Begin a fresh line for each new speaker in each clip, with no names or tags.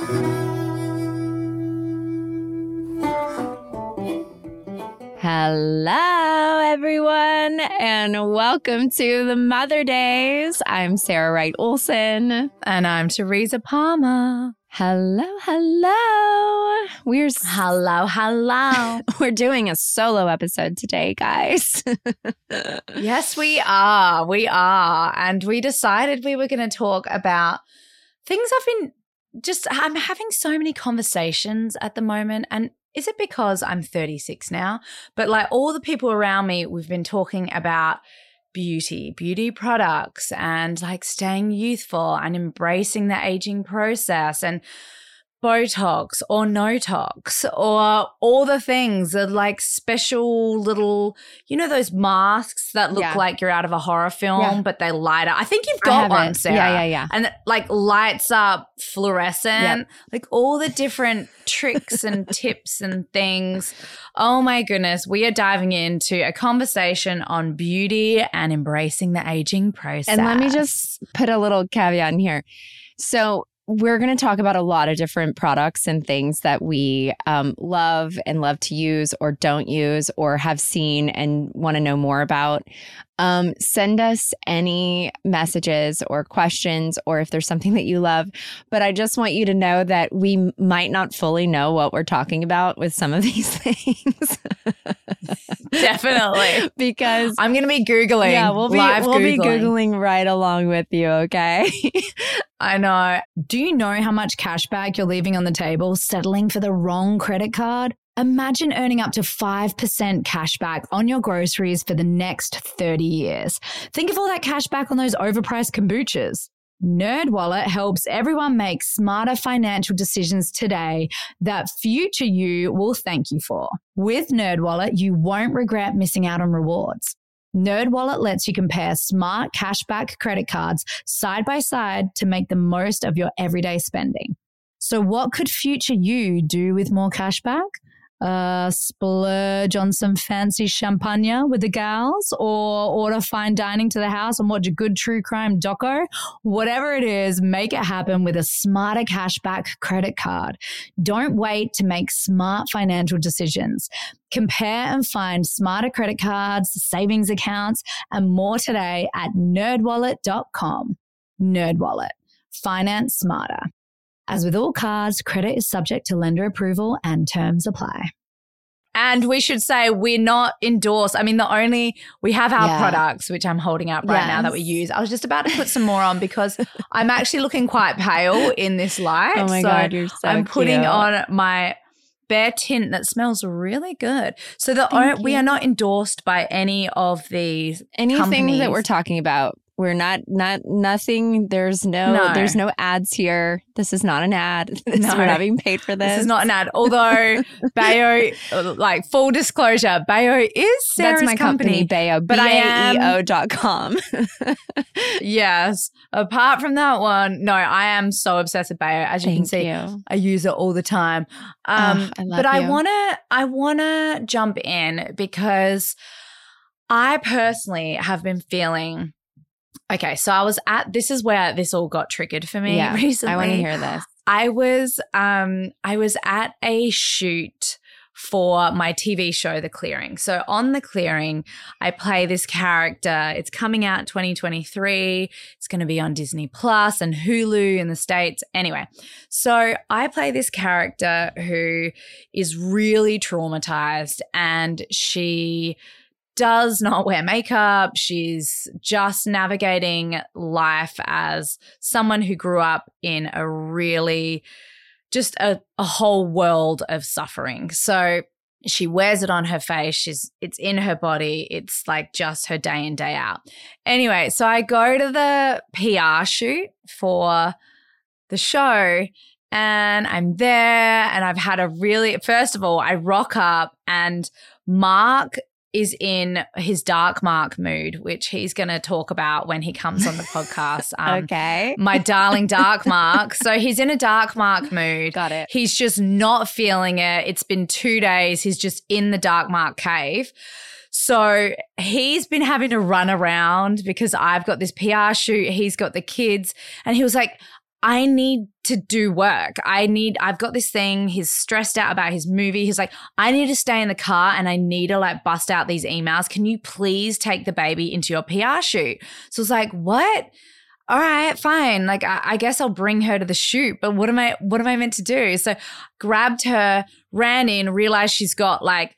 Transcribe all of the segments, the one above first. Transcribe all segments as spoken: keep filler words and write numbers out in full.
Hello, everyone, and welcome to the Mother Days. I'm Sarah Wright Olsen.
And I'm Teresa Palmer.
Hello, hello. We're s-
Hello, hello.
We're doing a solo episode today, guys.
Yes, we are. We are. And we decided we were going to talk about things I've been just, I'm having so many conversations at the moment. And is it because I'm thirty-six now? But like all the people around me, we've been talking about beauty, beauty products and like staying youthful and embracing the aging process and Botox or no tox or all the things that like special little, you know, those masks that look
Yeah.
like you're out of a horror film,
Yeah.
but they light up. I think you've
I
got
have
one,
it.
Sarah.
Yeah, yeah, yeah.
And it, like lights up fluorescent,
Yep.
like all the different tricks and tips and things. Oh my goodness. We are diving into a conversation on beauty and embracing the aging process.
And let me just put a little caveat in here. So we're going to talk about a lot of different products and things that we um, love and love to use or don't use or have seen and want to know more about. Um, send us any messages or questions or if there's something that you love. But I just want you to know that we m- might not fully know what we're talking about with some of these things.
Definitely.
Because
I'm going to be Googling.
yeah, we'll be
live
we'll
Googling.
be Googling right along with you, okay?
I know. Do you know how much cash back you're leaving on the table settling for the wrong credit card? Imagine earning up to five percent cash back on your groceries for the next thirty years. Think of all that cash back on those overpriced kombuchas. NerdWallet helps everyone make smarter financial decisions today that future you will thank you for. With NerdWallet, you won't regret missing out on rewards. NerdWallet lets you compare smart cashback credit cards side by side to make the most of your everyday spending. So what could future you do with more cashback? Uh, splurge on some fancy champagne with the gals or order fine dining to the house and watch a good true crime doco? Whatever it is, make it happen with a smarter cashback credit card. Don't wait to make smart financial decisions. Compare and find smarter credit cards, savings accounts, and more today at nerd wallet dot com. NerdWallet. Finance smarter. As with all cards, credit is subject to lender approval and terms apply. And we should say we're not endorsed. I mean, the only, we have our
Yeah.
products, which I'm holding up right
Yes.
now that we use. I was just about to put some more on because I'm actually looking quite pale in this light.
Oh my
so
God, you're so
I'm putting
cute.
on my Bare tint that smells really good. So the
Thank
o- we
you.
are not endorsed by any of these
Anything
companies.
that we're talking about. We're not, not, nothing. There's no,
No.
there's no ads here. This is not an ad. This,
No.
We're not being paid for this.
This is not an ad. Although Bayo, like full disclosure, Bayo is Sarah's
That's my company, Bayo,
but I am-
B A E O dot com.
Yes. Apart from that one, no, I am so obsessed with Bayo. As you can
Thank
see,
you.
I use it all the time. Um,
Oh, I love
but I
you.
wanna, I wanna jump in because I personally have been feeling. Okay, so I was at. This is where this all got triggered for me
Yeah,
recently.
I want to hear this.
I was, um, I was at a shoot for my T V show, The Clearing. So on The Clearing, I play this character. It's coming out in twenty twenty-three. It's going to be on Disney Plus and Hulu in the States. Anyway, so I play this character who is really traumatized and she does not wear makeup. She's just navigating life as someone who grew up in a really just a, a whole world of suffering. So she wears it on her face. She's it's in her body. It's like just her day in, day out. Anyway, so I go to the P R shoot for the show and I'm there and I've had a really, first of all, I rock up and Mark is in his dark Mark mood, which he's going to talk about when he comes on the podcast. Um,
Okay.
My darling dark Mark. So he's in a dark Mark mood.
Got it.
He's just not feeling it. It's been two days. He's just in the dark Mark cave. So he's been having to run around because I've got this P R shoot. He's got the kids. And he was like, I need to do work. I need, I've got this thing. He's stressed out about his movie. He's like, I need to stay in the car and I need to like bust out these emails. Can you please take the baby into your P R shoot? So it's like, what? All right, fine. Like, I, I guess I'll bring her to the shoot, but what am I, what am I meant to do? So grabbed her, ran in, realized she's got like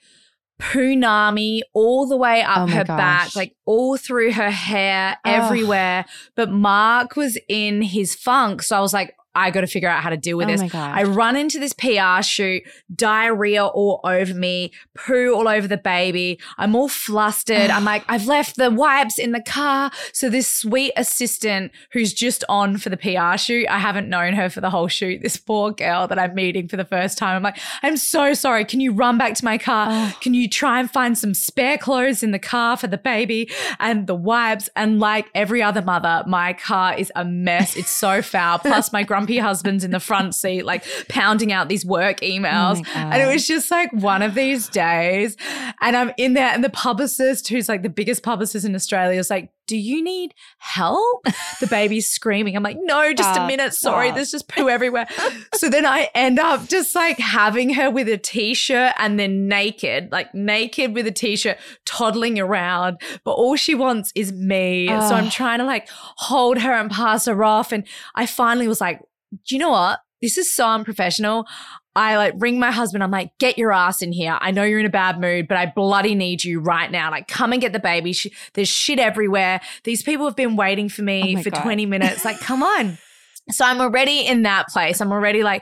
punami all the way up
Oh my
her
gosh.
back, like all through her hair,
Oh.
everywhere. But Mark was in his funk. So I was like, I got to figure out how to deal with
Oh
this.
my gosh.
I run into this P R shoot, diarrhea all over me, poo all over the baby. I'm all flustered. I'm like, I've left the wipes in the car. So this sweet assistant who's just on for the P R shoot, I haven't known her for the whole shoot, this poor girl that I'm meeting for the first time. I'm like, I'm so sorry. Can you run back to my car?
Oh.
Can you try and find some spare clothes in the car for the baby and the wipes? And like every other mother, my car is a mess. It's so foul. Plus my grumpy husband's in the front seat, like pounding out these work emails.
Oh my
and it
God.
was just like one of these days. And I'm in there and the publicist, who's like the biggest publicist in Australia, is like, do you need help? The baby's screaming. I'm like, no, just
Stop,
a minute. Sorry,
stop.
there's just poo everywhere. So then I end up just like having her with a t-shirt and then naked, like naked with a t-shirt, toddling around. But all she wants is me.
Oh.
So I'm trying to like hold her and pass her off. And I finally was like, do you know what? This is so unprofessional. I like ring my husband. I'm like, get your ass in here. I know you're in a bad mood, but I bloody need you right now. Like, come and get the baby. She, there's shit everywhere. These people have been waiting for me
Oh my
for
God.
twenty minutes. Like, come on. So I'm already in that place. I'm already like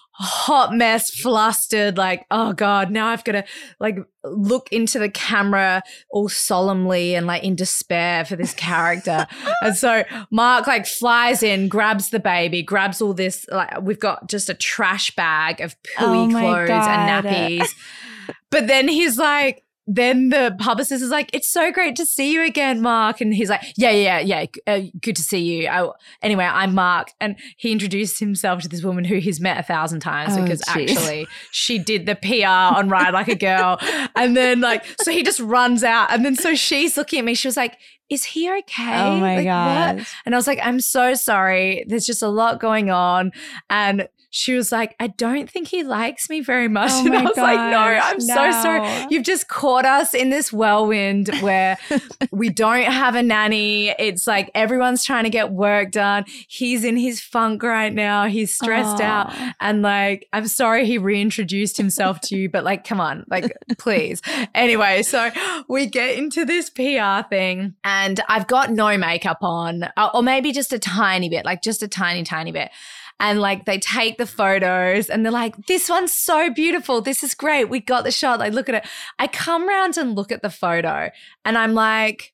hot mess, flustered, like, oh God, now I've got to like look into the camera all solemnly and like in despair for this character. And so Mark like flies in, grabs the baby, grabs all this, like we've got just a trash bag of
Oh
pooey
my
clothes
God.
and nappies. But then he's like, then the publicist is like, it's so great to see you again, Mark. And he's like, yeah, yeah, yeah, uh, good to see you. I, anyway, I'm Mark. And he introduced himself to this woman who he's met a thousand times
Oh,
because
geez.
actually she did the P R on Ride Like a Girl. And then like, so he just runs out. And then so she's looking at me. She was like, is he okay?
Oh my
Like,
God.
what? And I was like, I'm so sorry. There's just a lot going on. And she was like, I don't think he likes me very much.
Oh
and I
my
was like, no,
gosh,
I'm so
no.
sorry. You've just caught us in this whirlwind where we don't have a nanny. It's like everyone's trying to get work done. He's in his funk right now. He's stressed
Aw.
out. And like, I'm sorry he reintroduced himself to you, but like, come on, like, please. Anyway, so we get into this P R thing and I've got no makeup on, or or maybe just a tiny bit, like just a tiny, tiny bit. And like they take the photos and they're like, this one's so beautiful. This is great. We got the shot. Like, look at it. I come around and look at the photo and I'm like,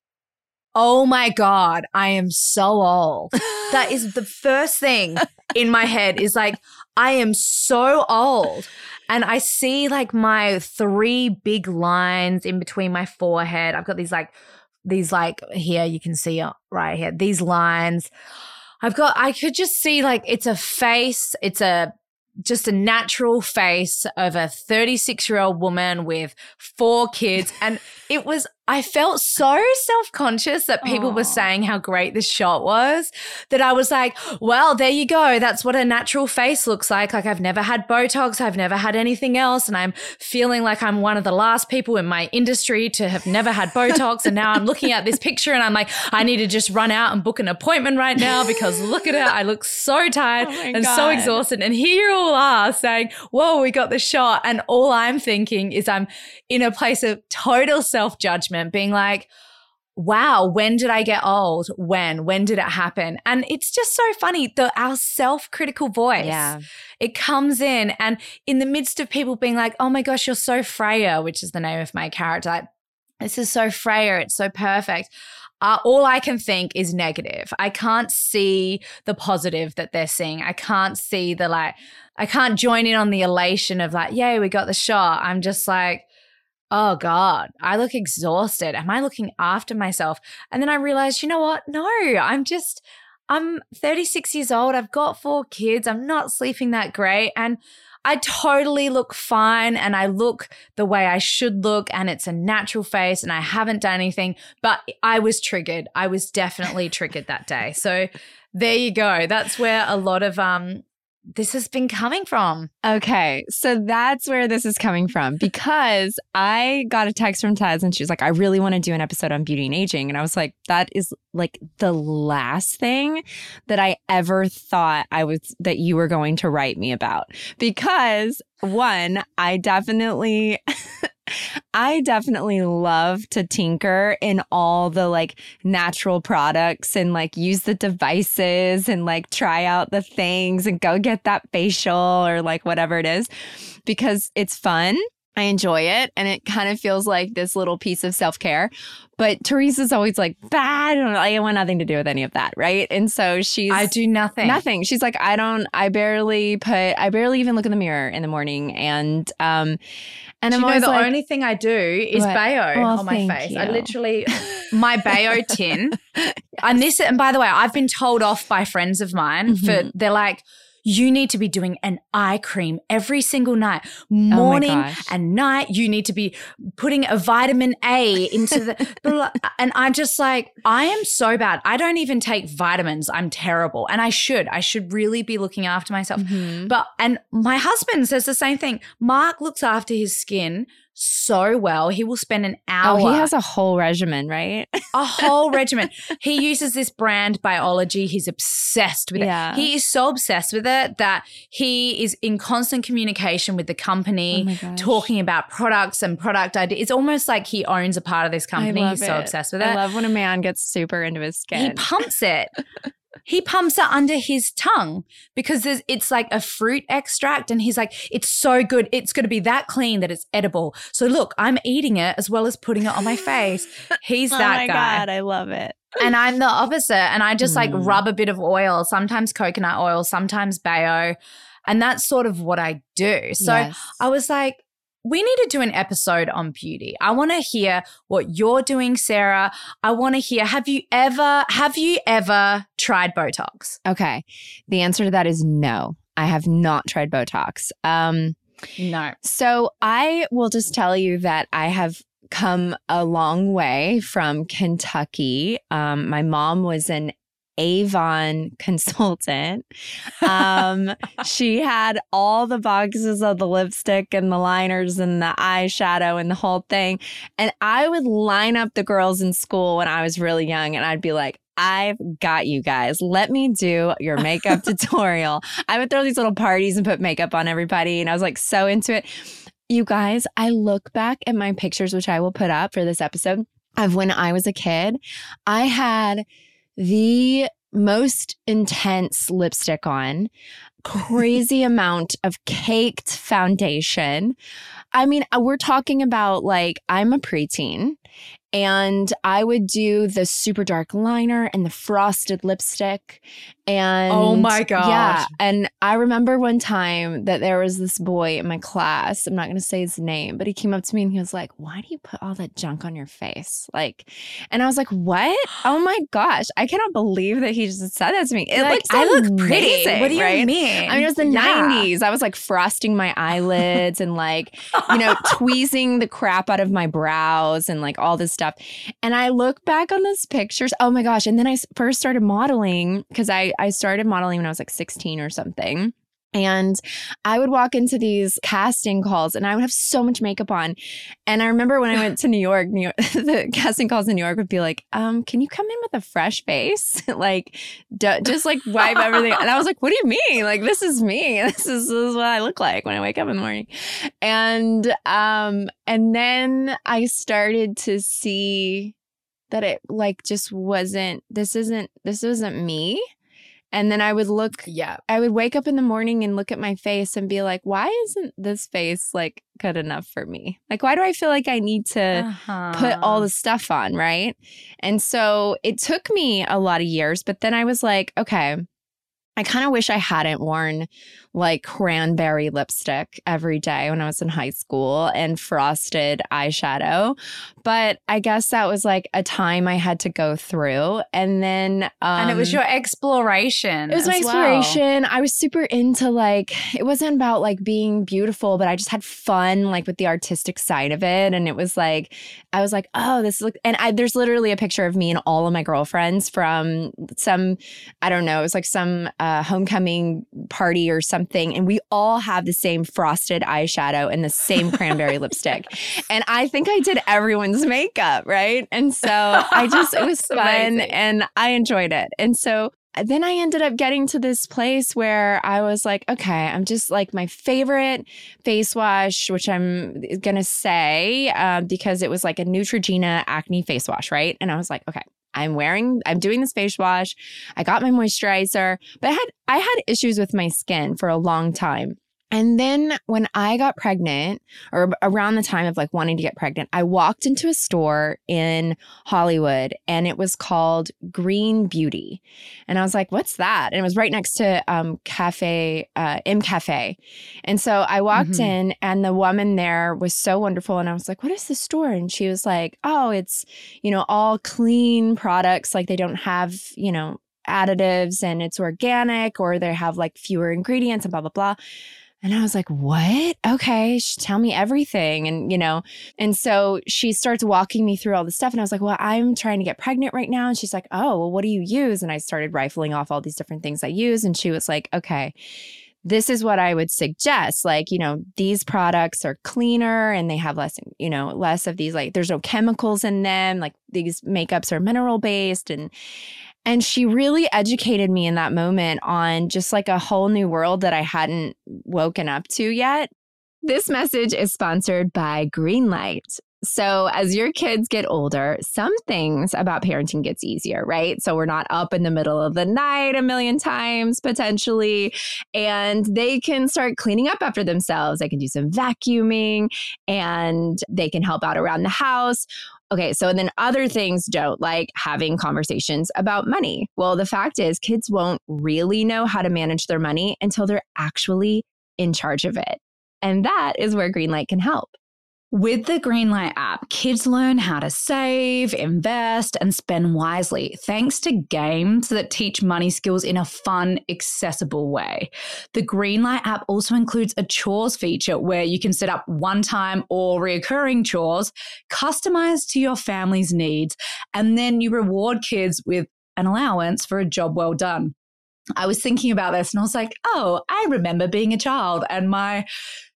oh my God, I am so old. That is the first thing in my head is like, I am so old. And I see like my three big lines in between my forehead. I've got these like, these like here, you can see it right here, these lines. I've got, I could just see like it's a face, it's a, just a natural face of a thirty-six year old woman with four kids. And it was, I felt so self-conscious that people
Aw.
were saying how great this shot was that I was like, well, there you go. That's what a natural face looks like. Like I've never had Botox. I've never had anything else. And I'm feeling like I'm one of the last people in my industry to have never had Botox. And now I'm looking at this picture and I'm like, I need to just run out and book an appointment right now because look at it. I look so tired
Oh my
and so
God.
exhausted. And here you all are saying, whoa, we got the shot. And all I'm thinking is I'm in a place of total self-judgment, being like, wow, when did I get old? When? When did it happen? And it's just so funny, the our self-critical voice.
Yeah.
It comes in and in the midst of people being like, oh my gosh, you're so Freya, which is the name of my character. Like, this is so Freya. It's so perfect. Uh, all I can think is negative. I can't see the positive that they're seeing. I can't see the like, I can't join in on the elation of like, yay, we got the shot. I'm just like, oh God, I look exhausted. Am I looking after myself? And then I realized, you know what? No, I'm just, I'm thirty-six years old. I've got four kids. I'm not sleeping that great. And I totally look fine and I look the way I should look and it's a natural face and I haven't done anything, but I was triggered. I was definitely triggered that day. So there you go. That's where a lot of um this has been coming from.
Okay. So that's where this is coming from because I got a text from Taz and she was like, I really want to do an episode on beauty and aging. And I was like, that is like the last thing that I ever thought I was, that you were going to write me about. Because one, I definitely... I definitely love to tinker in all the like natural products and like use the devices and like try out the things and go get that facial or like whatever it is because it's fun. I enjoy it and it kind of feels like this little piece of self-care. But Teresa's always like, bah, I don't know, I want nothing to do with any of that, right? And so she's
I do nothing.
Nothing. She's like, I don't, I barely put, I barely even look in the mirror in the morning. And um and
do
I'm
you know
always
the
like,
only thing I do is
what?
Bayo
Oh,
on my face.
you.
I literally my Bayo tin. Yes. And this and by the way, I've been told off by friends of mine
Mm-hmm.
for they're like, you need to be doing an eye cream every single night, morning
oh
and night. You need to be putting a vitamin A into the, and I'm just like, I am so bad. I don't even take vitamins. I'm terrible. And I should, I should really be looking after myself.
Mm-hmm.
But, and my husband says the same thing. Mark looks after his skin so well. He will spend an hour.
Oh, he has a whole regimen, right?
A whole regimen. He uses this brand Biology. He's obsessed with
Yeah.
it. He is so obsessed with it that he is in constant communication with the company,
Oh my gosh.
talking about products and product ideas. It's almost like he owns a part of this company.
I love
He's so
it.
obsessed with it.
I love when a man gets super into his skin.
He pumps it. He pumps it under his tongue because there's, it's like a fruit extract and he's like, it's so good. It's going to be that clean that it's edible. So look, I'm eating it as well as putting it on my face. He's
oh
that
my
guy.
God, I love it.
And I'm the opposite. And I just like
Mm.
rub a bit of oil, sometimes coconut oil, sometimes Bayo. And that's sort of what I do. So
Yes.
I was like, we need to do an episode on beauty. I want to hear what you're doing, Sarah. I want to hear, have you ever, have you ever tried Botox?
Okay. The answer to that is no. I have not tried Botox. Um,
No.
so I will just tell you that I have come a long way from Kentucky. Um, my mom was an Avon consultant. Um, she had all the boxes of the lipstick and the liners and the eyeshadow and the whole thing. And I would line up the girls in school when I was really young and I'd be like, I've got you guys. Let me do your makeup tutorial. I would throw these little parties and put makeup on everybody. And I was like so into it. You guys, I look back at my pictures, which I will put up for this episode, of when I was a kid. I had the most intense lipstick on, crazy amount of caked foundation. I mean, we're talking about like, I'm a preteen and I would do the super dark liner and the frosted lipstick. And
Oh my God.
Yeah. And I remember one time that there was this boy in my class. I'm not going to say his name, but he came up to me and he was like, why do you put all that junk on your face? Like, and I was like, what? Oh my gosh. I cannot believe that he just said that to me. It
Like,
looks
I look pretty.
amazing,
What do you
right?
mean?
I mean, it was the
Yeah.
nineties. I was like frosting my eyelids and like, you know, tweezing the crap out of my brows and like all this stuff. And I look back on those pictures. Oh my gosh. And then I s- first started modeling because I, I started modeling when I was like sixteen or something. And I would walk into these casting calls and I would have so much makeup on. And I remember when I went to New York, New York the casting calls in New York would be like, um, can you come in with a fresh face? like, d- just like wipe everything. And I was like, what do you mean? Like, this is me. This is, this is what I look like when I wake up in the morning. And, um, and then I started to see that it like just wasn't, this isn't, this isn't me. And then I would look,
Yeah.
I would wake up in the morning and look at my face and be like, why isn't this face like good enough for me? Like, why do I feel like I need to
Uh-huh.
put all the stuff on, right? And so it took me a lot of years, but then I was like, okay, I kind of wish I hadn't worn like cranberry lipstick every day when I was in high school and frosted eyeshadow. But I guess that was like a time I had to go through. And then um,
And it was your exploration.
It was my exploration. Well. I was super into like, it wasn't about like being beautiful, but I just had fun like with the artistic side of it. And it was like, I was like, oh, this is, and I, there's literally a picture of me and all of my girlfriends from some, I don't know, it was like some uh, homecoming party or something. And we all have the same frosted eyeshadow and the same cranberry lipstick. And I think I did everyone's makeup, right? And so I just, it was fun amazing. And I enjoyed it. And so then I ended up getting to this place where I was like, okay, I'm just like my favorite face wash, which I'm going to say uh, because it was like a Neutrogena acne face wash, right? And I was like, okay. I'm wearing, I'm doing this face wash. I got my moisturizer, but I had, I had issues with my skin for a long time. And then when I got pregnant, or around the time of like wanting to get pregnant, I walked into a store in Hollywood and it was called Green Beauty. And I was like, what's that? And it was right next to um, Cafe, uh, M Cafe. And so I walked mm-hmm. in and the woman there was so wonderful. And I was like, what is this store? And she was like, oh, it's, you know, all clean products. Like they don't have, you know, additives and it's organic or they have like fewer ingredients and blah, blah, blah. And I was like, what? Okay, tell me everything. And, you know, and so she starts walking me through all the stuff. And I was like, well, I'm trying to get pregnant right now. And she's like, oh, well, what do you use? And I started rifling off all these different things I use. And she was like, okay, this is what I would suggest. Like, you know, these products are cleaner and they have less, you know, less of these, like there's no chemicals in them. Like these makeups are mineral based and And she really educated me in that moment on just like a whole new world that I hadn't woken up to yet. This message is sponsored by Greenlight. So as your kids get older, some things about parenting gets easier, right? So we're not up in the middle of the night a million times potentially, and they can start cleaning up after themselves. They can do some vacuuming and they can help out around the house. Okay, so then other things don't, like having conversations about money. Well, the fact is kids won't really know how to manage their money until they're actually in charge of it. And that is where Greenlight can help.
With the Greenlight app, kids learn how to save, invest, and spend wisely thanks to games that teach money skills in a fun, accessible way. The Greenlight app also includes a chores feature where you can set up one-time or recurring chores customized to your family's needs, and then you reward kids with an allowance for a job well done. I was thinking about this and I was like, oh, I remember being a child and my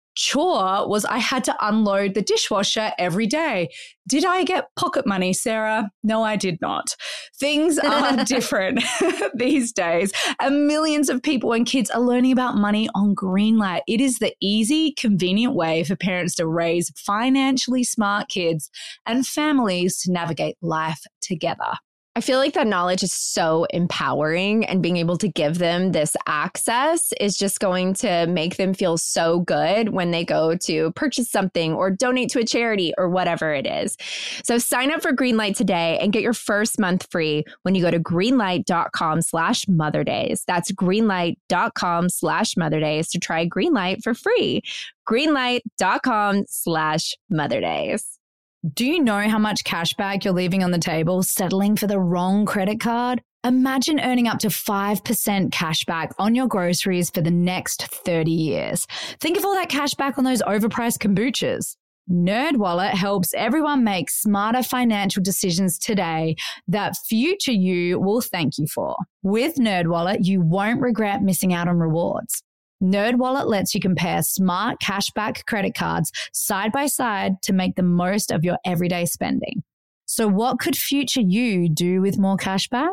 chore was I had to unload the dishwasher every day. Did I get pocket money, Sarah? No, I did not. Things are different these days, and millions of people and kids are learning about money on Greenlight. It is the easy, convenient way for parents to raise financially smart kids and families to navigate life together.
I feel like that knowledge is so empowering, and being able to give them this access is just going to make them feel so good when they go to purchase something or donate to a charity or whatever it is. So sign up for Greenlight today and get your first month free when you go to greenlight.com slash Mother Days. That's greenlight.com slash Mother Days to try Greenlight for free. Greenlight.com slash Mother Days.
Do you know how much cash back you're leaving on the table settling for the wrong credit card? Imagine earning up to five percent cash back on your groceries for the next thirty years. Think of all that cash back on those overpriced kombuchas. NerdWallet helps everyone make smarter financial decisions today that future you will thank you for. With NerdWallet, you won't regret missing out on rewards. NerdWallet lets you compare smart cashback credit cards side by side to make the most of your everyday spending. So what could future you do with more cashback?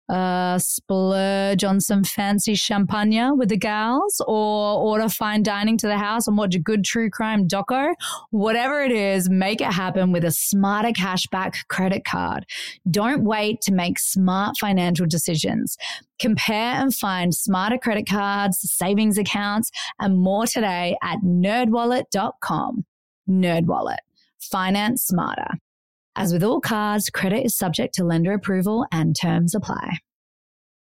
Uh, splurge on some fancy champagne with the gals, or order fine dining to the house and watch a good true crime doco? Whatever it is, make it happen with a smarter cashback credit card. Don't wait to make smart financial decisions. Compare and find smarter credit cards, savings accounts, and more today at nerd wallet dot com. NerdWallet. Finance smarter. As with all cards, credit is subject to lender approval and terms apply.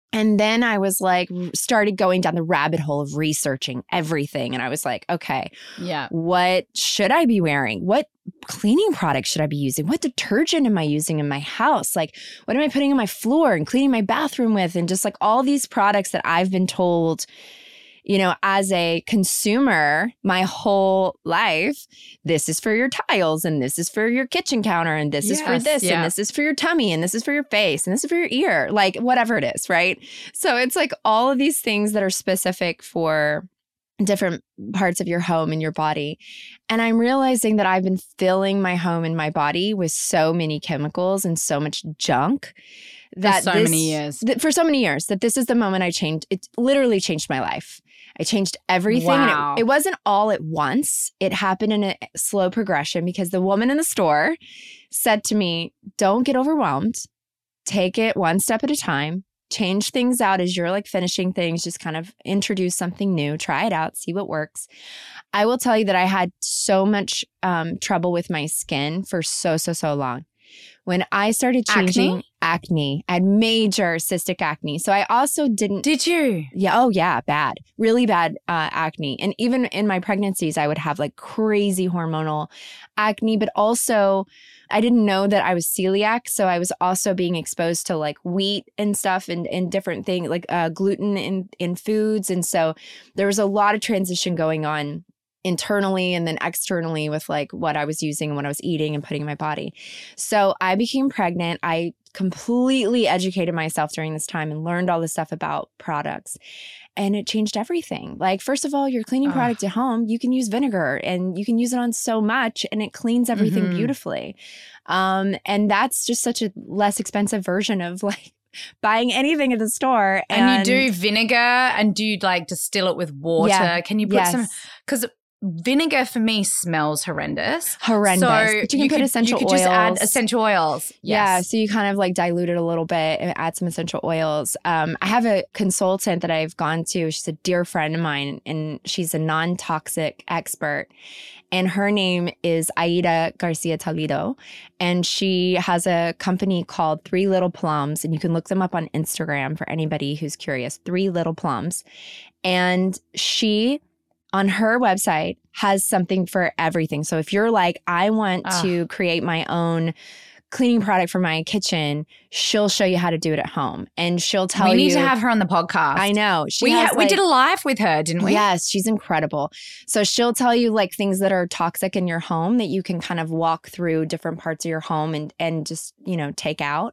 And then I was like, started going down the rabbit hole of researching everything. And I was like, okay,
yeah,
what should I be wearing? What cleaning products should I be using? What detergent am I using in my house? Like, what am I putting on my floor and cleaning my bathroom with? And just like all these products that I've been told, you know, as a consumer, my whole life, this is for your tiles and this is for your kitchen counter and this
yes,
is for this
yeah.
and this is for your tummy and this is for your face and this is for your ear, like whatever it is, right? So it's like all of these things that are specific for different parts of your home and your body. And I'm realizing that I've been filling my home and my body with so many chemicals and so much junk that
for so
this,
many years.
Th- for so many years that this is the moment I changed. It literally changed my life. I changed everything.
Wow.
And it, it wasn't all at once. It happened in a slow progression because the woman in the store said to me, don't get overwhelmed. Take it one step at a time. Change things out as you're like finishing things. Just kind of introduce something new. Try it out. See what works. I will tell you that I had so much um, trouble with my skin for so, so, so long. When I started changing acne, acne I had major cystic acne. So I also didn't.
Did you?
Yeah. Oh, yeah. Bad. Really bad uh, acne. And even in my pregnancies, I would have like crazy hormonal acne, but also I didn't know that I was celiac. So I was also being exposed to like wheat and stuff and, and different things like uh, gluten in, in foods. And so there was a lot of transition going on internally and then externally with like what I was using and what I was eating and putting in my body. So I became pregnant. I completely educated myself during this time and learned all this stuff about products. And it changed everything. Like, first of all, your cleaning
oh.
product at home, you can use vinegar and you can use it on so much and it cleans everything mm-hmm. beautifully. Um, and that's just such a less expensive version of like buying anything at the store.
And, and you do vinegar and do you like distill it with water? Yeah. Can you put yes. some, because vinegar for me smells horrendous.
Horrendous.
So
but you can
you
put
could,
essential
you could
oils.
just add essential oils. Yes.
Yeah. So you kind of like dilute it a little bit and add some essential oils. Um, I have a consultant that I've gone to. She's a dear friend of mine and she's a non-toxic expert. And her name is Aida Garcia Toledo. And she has a company called Three Little Plums. And you can look them up on Instagram for anybody who's curious. Three Little Plums. And she, on her website, has something for everything. So if you're like, I want uh. to create my own cleaning product for my kitchen, she'll show you how to do it at home. And she'll tell you.
We need
you,
to have her on the podcast.
I know. She
we,
has
ha-
like,
we did a live with her, didn't we?
Yes, she's incredible. So she'll tell you like things that are toxic in your home that you can kind of walk through different parts of your home and, and just, you know, take out.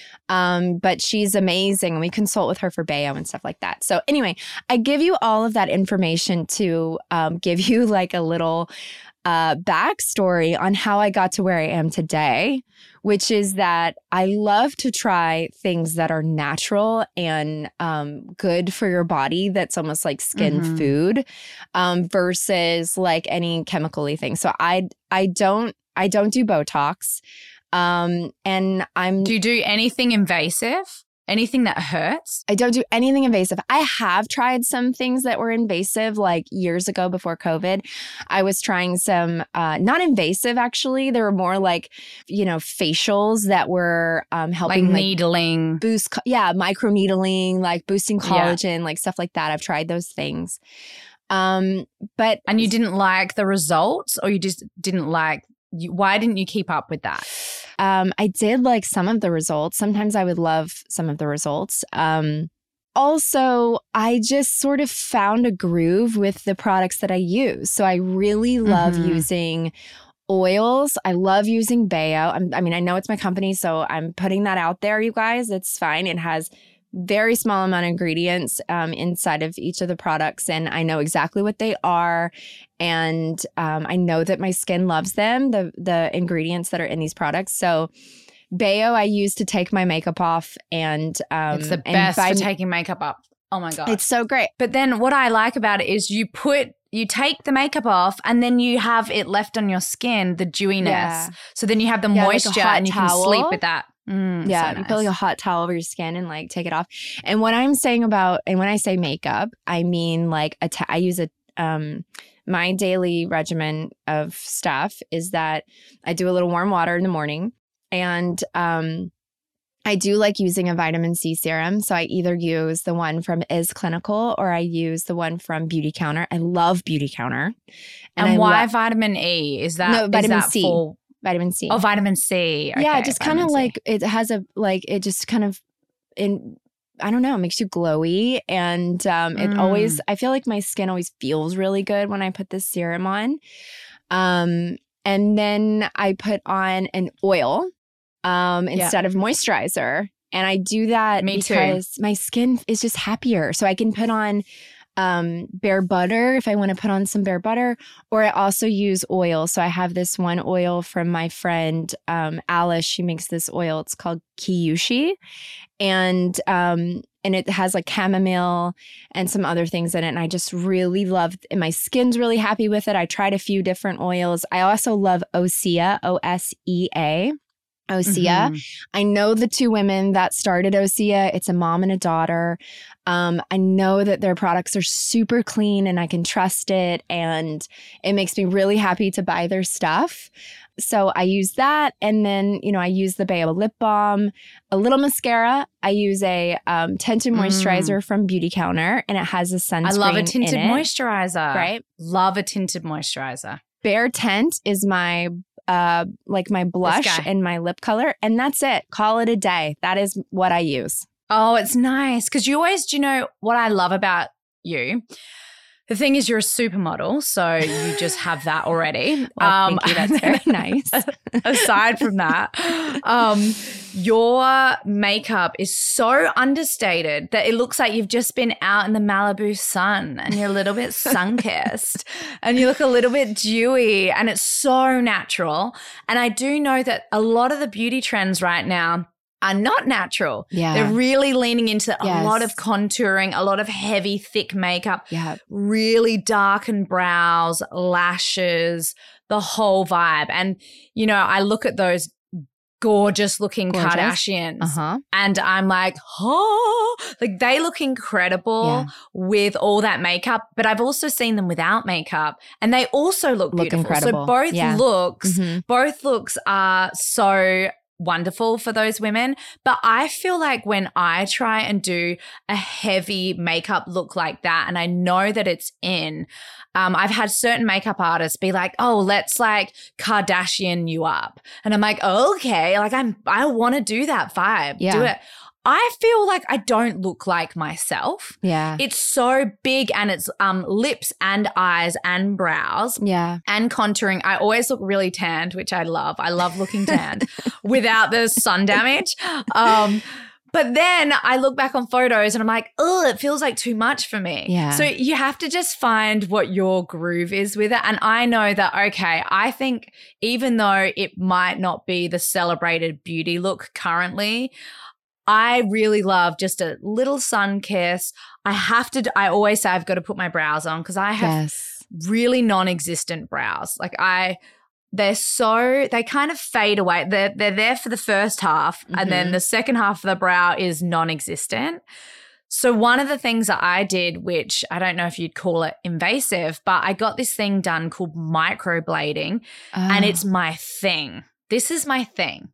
Um, but she's amazing. And we consult with her for Bayo and stuff like that. So anyway, I give you all of that information to um, give you like a little uh, backstory on how I got to where I am today, which is that I love to try things that are natural and um, good for your body. That's almost like skin mm-hmm. food um, versus like any chemical-y thing. So I I don't I don't do Botox. Um, and I'm.
Do you do anything invasive? Anything that hurts?
I don't do anything invasive. I have tried some things that were invasive like years ago before COVID. I was trying some, uh, not invasive actually. They were more like, you know, facials that were um, helping.
Like needling.
Like, boost, co- yeah, micro needling, like boosting collagen, yeah. like stuff like that. I've tried those things. Um, but.
And you didn't like the results or you just didn't like, you, why didn't you keep up with that?
Um, I did like some of the results. Sometimes I would love some of the results. Um, also, I just sort of found a groove with the products that I use. So I really love mm-hmm. using oils. I love using Bayo. I'm, I mean, I know it's my company, so I'm putting that out there, you guys. It's fine. It has very small amount of ingredients um, inside of each of the products. And I know exactly what they are. And um, I know that my skin loves them, the the ingredients that are in these products. So Bayo I use to take my makeup off. And um,
it's the best by, for taking makeup off. Oh my God.
It's so great.
But then what I like about it is you put, you take the makeup off and then you have it left on your skin, the dewiness. Yeah. So then you have the yeah, moisture like and you towel. Can sleep with that. Mm,
yeah,
so nice.
You put like a hot towel over your skin and like take it off. And what I'm saying about, and when I say makeup, I mean like a ta- I use a, um, my daily regimen of stuff is that I do a little warm water in the morning and um, I do like using a vitamin C serum. So I either use the one from Is Clinical or I use the one from Beautycounter. I love Beautycounter.
And, and why lo- vitamin E? Is that,
no, vitamin
is that
C.
for
vitamin C.
Oh, vitamin C. Okay,
yeah, just kind of like it has a like it just kind of in I don't know, it makes you glowy, and um, it mm. always I feel like my skin always feels really good when I put this serum on. Um, and then I put on an oil um, instead yeah. of moisturizer, and I do that
Me
because
too.
my skin is just happier. So I can put on um, Bare Butter if I want to put on some Bare Butter, or I also use oil. So I have this one oil from my friend um, Alice. She makes this oil. It's called Kiyushi, and um, and it has like chamomile and some other things in it. And I just really love it. And my skin's really happy with it. I tried a few different oils. I also love Osea, O S E A. Osea. Mm-hmm. I know the two women that started Osea. It's a mom and a daughter. Um, I know that their products are super clean and I can trust it. And it makes me really happy to buy their stuff. So I use that. And then, you know, I use the Bea lip balm, a little mascara. I use a um, tinted moisturizer mm. from Beautycounter, and it has a sunscreen. I
love a tinted moisturizer.
Right?
Love a tinted moisturizer.
Bare Tint is my uh, like my blush and my lip color. And that's it. Call it a day. That is what I use.
Oh, it's nice. Because you always, do you know what I love about you? The thing is, you're a supermodel, so you just have that already.
Well, um, thank you. That's very nice.
Aside from that, um, your makeup is so understated that it looks like you've just been out in the Malibu sun and you're a little bit sun-kissed and you look a little bit dewy, and it's so natural. And I do know that a lot of the beauty trends right now are not natural.
Yeah.
They're really leaning into
yes.
a lot of contouring, a lot of heavy, thick makeup,
yeah.
really darkened brows, lashes, the whole vibe. And, you know, I look at those gorgeous looking gorgeous. Kardashians
uh-huh.
and I'm like, oh, like they look incredible yeah. with all that makeup. But I've also seen them without makeup and they also look,
look
beautiful.
Incredible.
So both
yeah.
looks,
mm-hmm.
both looks are so wonderful for those women. But I feel like when I try and do a heavy makeup look like that, and I know that it's in, um, I've had certain makeup artists be like, oh, let's like Kardashian you up. And I'm like, oh, okay, like I'm, I want to do that vibe.
Yeah.
Do it. I feel like I don't look like myself.
Yeah.
It's so big, and it's um lips and eyes and brows.
Yeah.
And contouring. I always look really tanned, which I love. I love looking tanned without the sun damage. Um, but then I look back on photos and I'm like, oh, it feels like too much for me.
Yeah.
So you have to just find what your groove is with it. And I know that, okay, I think even though it might not be the celebrated beauty look currently, I really love just a little sun kiss. I have to, I always say I've got to put my brows on because I have
yes.
really non-existent brows. Like I, they're so, they kind of fade away. They're, they're there for the first half mm-hmm. and then the second half of the brow is non-existent. So one of the things that I did, which I don't know if you'd call it invasive, but I got this thing done called microblading oh. and it's my thing. This is my thing.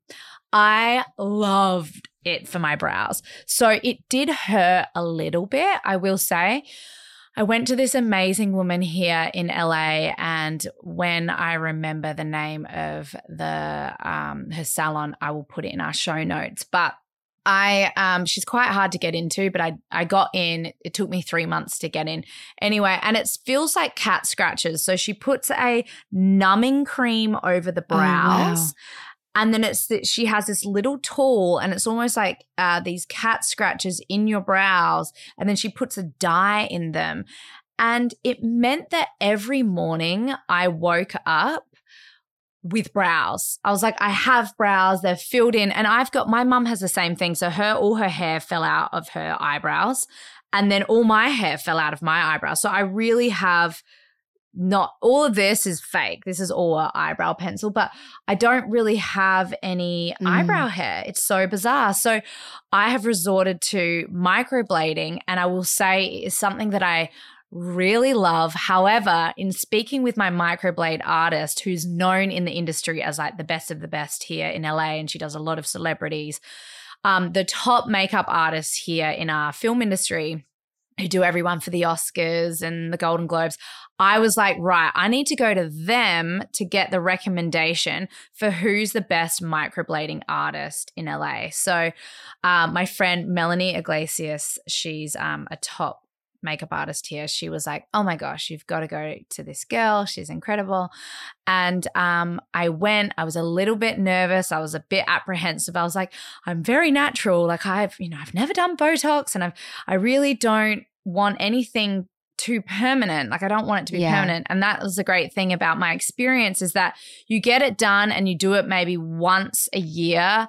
I loved it for my brows. So it did hurt a little bit, I will say. I went to this amazing woman here in L A, and when I remember the name of the um, her salon, I will put it in our show notes. But I um, she's quite hard to get into, but I I got in. It took me three months to get in. Anyway, and it feels like cat scratches. So she puts a numbing cream over the brows. Oh, wow. And then it's that she has this little tool and it's almost like uh, these cat scratches in your brows. And then she puts a dye in them. And it meant that every morning I woke up with brows. I was like, I have brows. They're filled in. And I've got, my mum has the same thing. So her, all her hair fell out of her eyebrows. And then all my hair fell out of my eyebrows. So I really have not all of this is fake. This is all an eyebrow pencil, but I don't really have any mm. eyebrow hair. It's so bizarre. So I have resorted to microblading, and I will say it's something that I really love. However, in speaking with my microblade artist, who's known in the industry as like the best of the best here in L A, and she does a lot of celebrities, um, the top makeup artists here in our film industry who do everyone for the Oscars and the Golden Globes, I was like, right, I need to go to them to get the recommendation for who's the best microblading artist in L A. So um, my friend Melanie Iglesias, she's um, a top makeup artist here. She was like, oh my gosh, you've got to go to this girl. She's incredible. And um, I went, I was a little bit nervous. I was a bit apprehensive. I was like, I'm very natural. Like I've, you know, I've never done Botox and I've, I really don't want anything too permanent. Like I don't want it to be
Yeah.
permanent. And that was the great thing about my experience is that you get it done and you do it maybe once a year.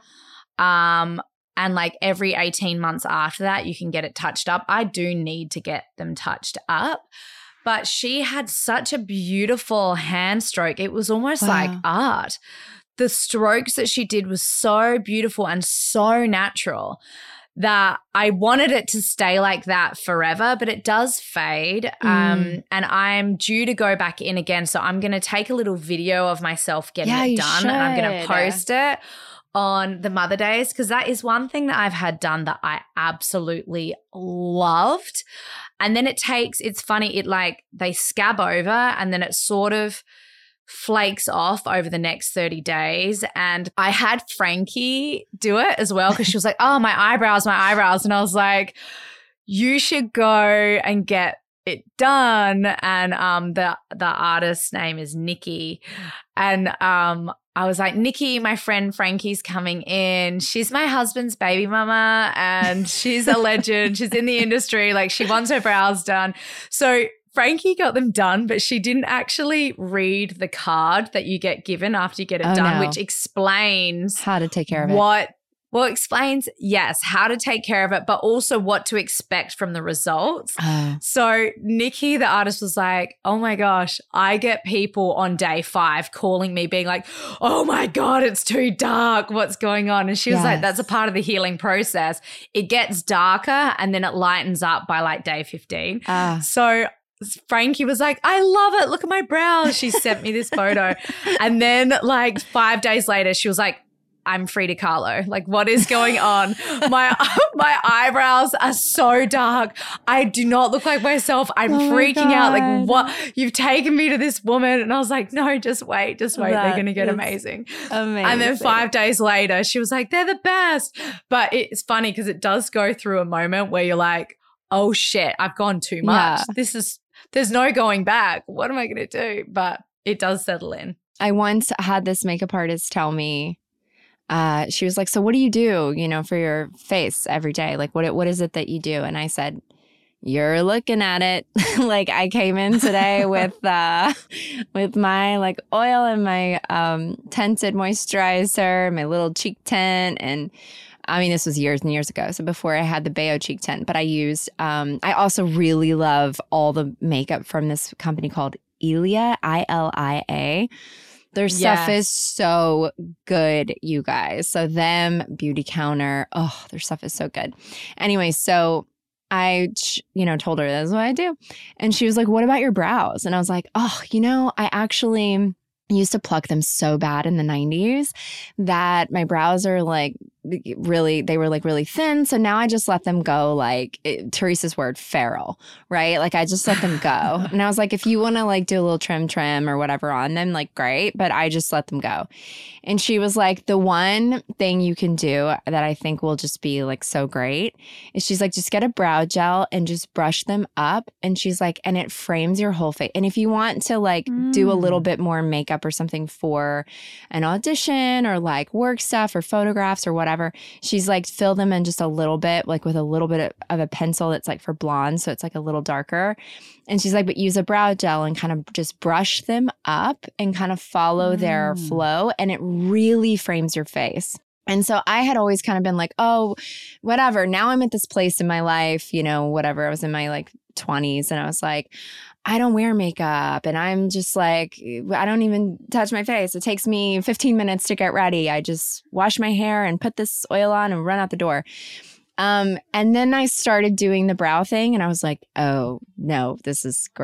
Um, And like every eighteen months after that, you can get it touched up. I do need to get them touched up. But she had such a beautiful hand stroke. It was almost
Wow.
like art. The strokes that she did was so beautiful and so natural that I wanted it to stay like that forever, but it does fade.
Mm.
Um, and I'm due to go back in again. So I'm going to take a little video of myself getting
Yeah,
it
you
done and I'm going to
should.
post it on the Mother Days because that is one thing that I've had done that I absolutely loved. And then it takes, it's funny, it like they scab over and then it sort of flakes off over the next thirty days. And I had Frankie do it as well because she was like, oh, my eyebrows, my eyebrows. And I was like, you should go and get it done. And um, the the artist's name is Nikki. And um, I was like, Nikki, my friend Frankie's coming in. She's my husband's baby mama and she's a legend. She's in the industry. Like she wants her brows done. So Frankie got them done, but she didn't actually read the card that you get given after you get it
Oh,
done,
no.
which explains
How to take care of it.
what well explains, yes, how to take care of it, but also what to expect from the results.
Oh.
So Nikki, the artist, was like, oh my gosh, I get people on day five calling me being like, oh my God, it's too dark. What's going on? And she was like,
Yes.
that's a part of the healing process. It gets darker and then it lightens up by like day fifteen.
Ah.
So Frankie was like, I love it. Look at my brows. She sent me this photo. And then like five days later, she was like, I'm Frida Kahlo. Like, what is going on? My my eyebrows are so dark. I do not look like myself. I'm
Oh my
freaking out. Like,
God.
what? You've taken me to this woman. And I was like, no, just wait. Just wait.
That
They're going to get
is
amazing.
Amazing.
And then five days later, she was like, they're the best. But it's funny because it does go through a moment where you're like, oh shit, I've gone too much.
Yeah.
This is, there's no going back. What am I going to do? But it does settle in.
I once had this makeup artist tell me, uh, she was like, so what do you do, you know, for your face every day? Like, what what is it that you do? And I said, you're looking at it. Like I came in today with uh, with my like oil and my um, tinted moisturizer, my little cheek tint. And I mean, this was years and years ago. So before I had the Bayo cheek tint, but I used, um, I also really love all the makeup from this company called Ilia, I L I A. Their stuff
Yes.
is so good, you guys. So them, Beauty Counter, oh, their stuff is so good. Anyway, so I, you know, told her that's what I do. And she was like, what about your brows? And I was like, oh, you know, I actually used to pluck them so bad in the nineties that my brows are like really, they were like really thin. So now I just let them go like it, Teresa's word, feral, right? Like I just let them go. And I was like, if you want to like do a little trim trim or whatever on them, like great, but I just let them go. And she was like, the one thing you can do that I think will just be like so great is she's like, just get a brow gel and just brush them up. And she's like, and it frames your whole face. And if you want to like do a little bit more makeup or something for an audition or like work stuff or photographs or whatever, she's like, fill them in just a little bit, like with a little bit of, of a pencil that's like for blonde. So it's like a little darker. And she's like, but use a brow gel and kind of just brush them up and kind of follow mm. their flow. And it really frames your face. And so I had always kind of been like, oh, whatever. Now I'm at this place in my life, you know, whatever. I was in my like twenties and I was like, I don't wear makeup and I'm just like, I don't even touch my face. It takes me fifteen minutes to get ready. I just wash my hair and put this oil on and run out the door. Um, and then I started doing the brow thing and I was like, oh no, this is great.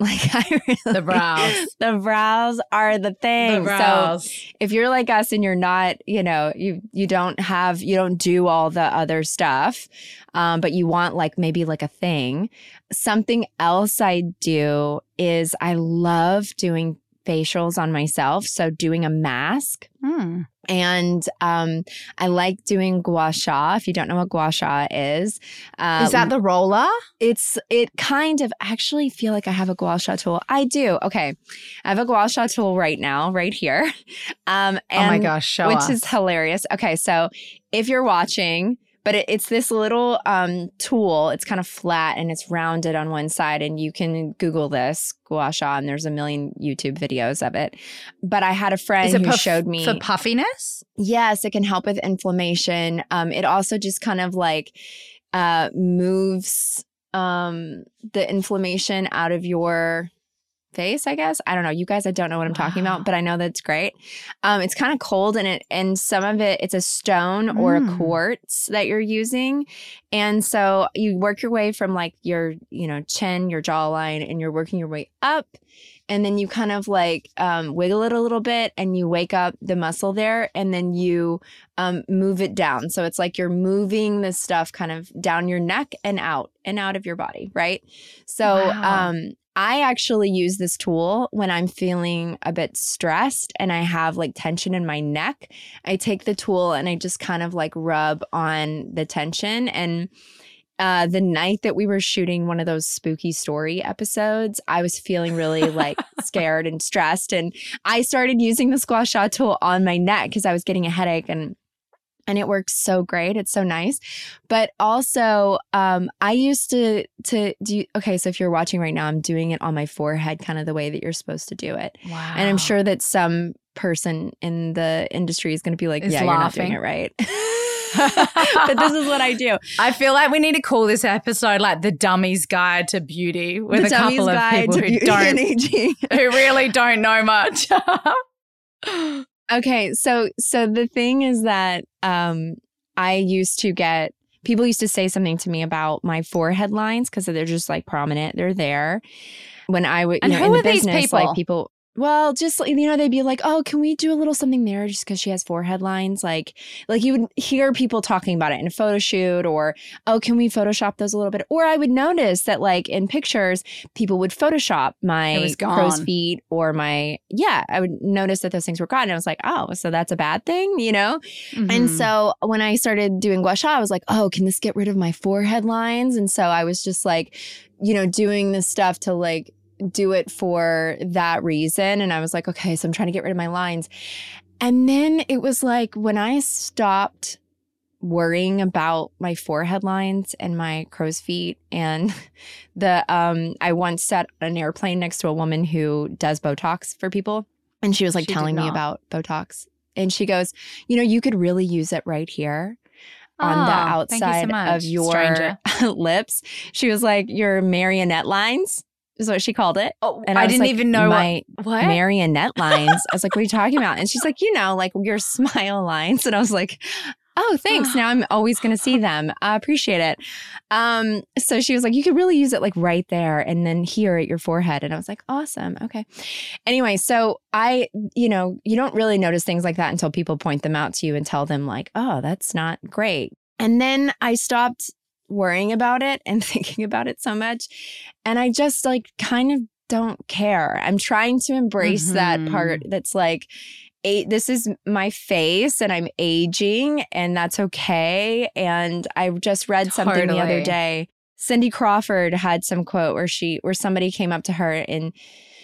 Like I really,
The brows.
The brows are the thing.
The brows.
So if you're like us and you're not, you know, you you don't have, you don't do all the other stuff, um, but you want like maybe like a thing. Something else I do is I love doing facials on myself. So doing a mask.
Mm.
And um, I like doing gua sha. If you don't know what gua sha is. Uh,
Is that the roller?
It's, it kind of actually feel like I have a gua sha tool. I do. Okay. I have a gua sha tool right now, right here. Um, and,
oh my gosh, show
which
us.
is hilarious. Okay. So if you're watching, but it, it's this little um, tool. It's kind of flat and it's rounded on one side. And you can Google this, gua sha, and there's a million YouTube videos of it. But I had a friend
Is it
who
puff-
showed me.
for puffiness?
Yes, it can help with inflammation. Um, it also just kind of like uh, moves um, the inflammation out of your face, I guess. I don't know. You guys, I don't know what I'm wow. talking about, but I know that's great. Um, it's kind of cold and it, and some of it, it's a stone mm. or a quartz that you're using. And so you work your way from like your, you know, chin, your jawline, and you're working your way up. And then you kind of like um, wiggle it a little bit and you wake up the muscle there and then you um, move it down. So it's like you're moving the stuff kind of down your neck and out and out of your body, right? So
wow.
um, I actually use this tool when I'm feeling a bit stressed and I have like tension in my neck. I take the tool and I just kind of like rub on the tension. And uh, the night that we were shooting one of those spooky story episodes, I was feeling really like scared and stressed. And I started using the gua sha tool on my neck because I was getting a headache and And it works so great. It's so nice. But also, um, I used to to do. Okay, so if you're watching right now, I'm doing it on my forehead, kind of the way that you're supposed to do it.
Wow.
And I'm sure that some person in the industry is going to be like,
is
"Yeah,
laughing.
You're not doing it right." But this is what I do.
I feel like we need to call this episode like the Dummy's Guide to Beauty, with
the
a couple of people who don't, who really don't know much.
Okay, so so the thing is that um, I used to get, people used to say something to me about my forehead lines because they're just like prominent. They're there. When I would, you
and
know,
who
in the
are these
business,
people?
like people, well, just, you know, they'd be like, oh, can we do a little something there just because she has forehead lines? Like, like you would hear people talking about it in a photo shoot or, oh, can we Photoshop those a little bit? Or I would notice that like in pictures, people would Photoshop my crow's feet or my, yeah, I would notice that those things were gone. And I was like, oh, so that's a bad thing, you know? Mm-hmm. And so when I started doing gua sha, I was like, oh, can this get rid of my forehead lines? And so I was just like, you know, doing this stuff to like, do it for that reason. And I was like, okay, so I'm trying to get rid of my lines. And then it was like when I stopped worrying about my forehead lines and my crow's feet and the, um, I once sat on an airplane next to a woman who does Botox for people. And she was like
she
telling me about Botox. And she goes, you know, you could really use it right here. On
oh,
the outside
you so
of your lips. She was like, your marionette lines. Is what she called it.
Oh,
and
I,
I
didn't
like,
even know
my
what, what
marionette lines. I was like, what are you talking about? And she's like, you know, like your smile lines. And I was like, oh, thanks. Now I'm always going to see them. I appreciate it. Um, so she was like, you could really use it like right there and then here at your forehead. And I was like, awesome. Okay. Anyway, so I, you know, you don't really notice things like that until people point them out to you and tell them like, oh, that's not great. And then I stopped worrying about it and thinking about it so much. And I just like kind of don't care. I'm trying to embrace mm-hmm. that part that's like, a- this is my face and I'm aging and that's okay. And I just read something
totally.
the other day. Cindy Crawford had some quote where she, where somebody came up to her and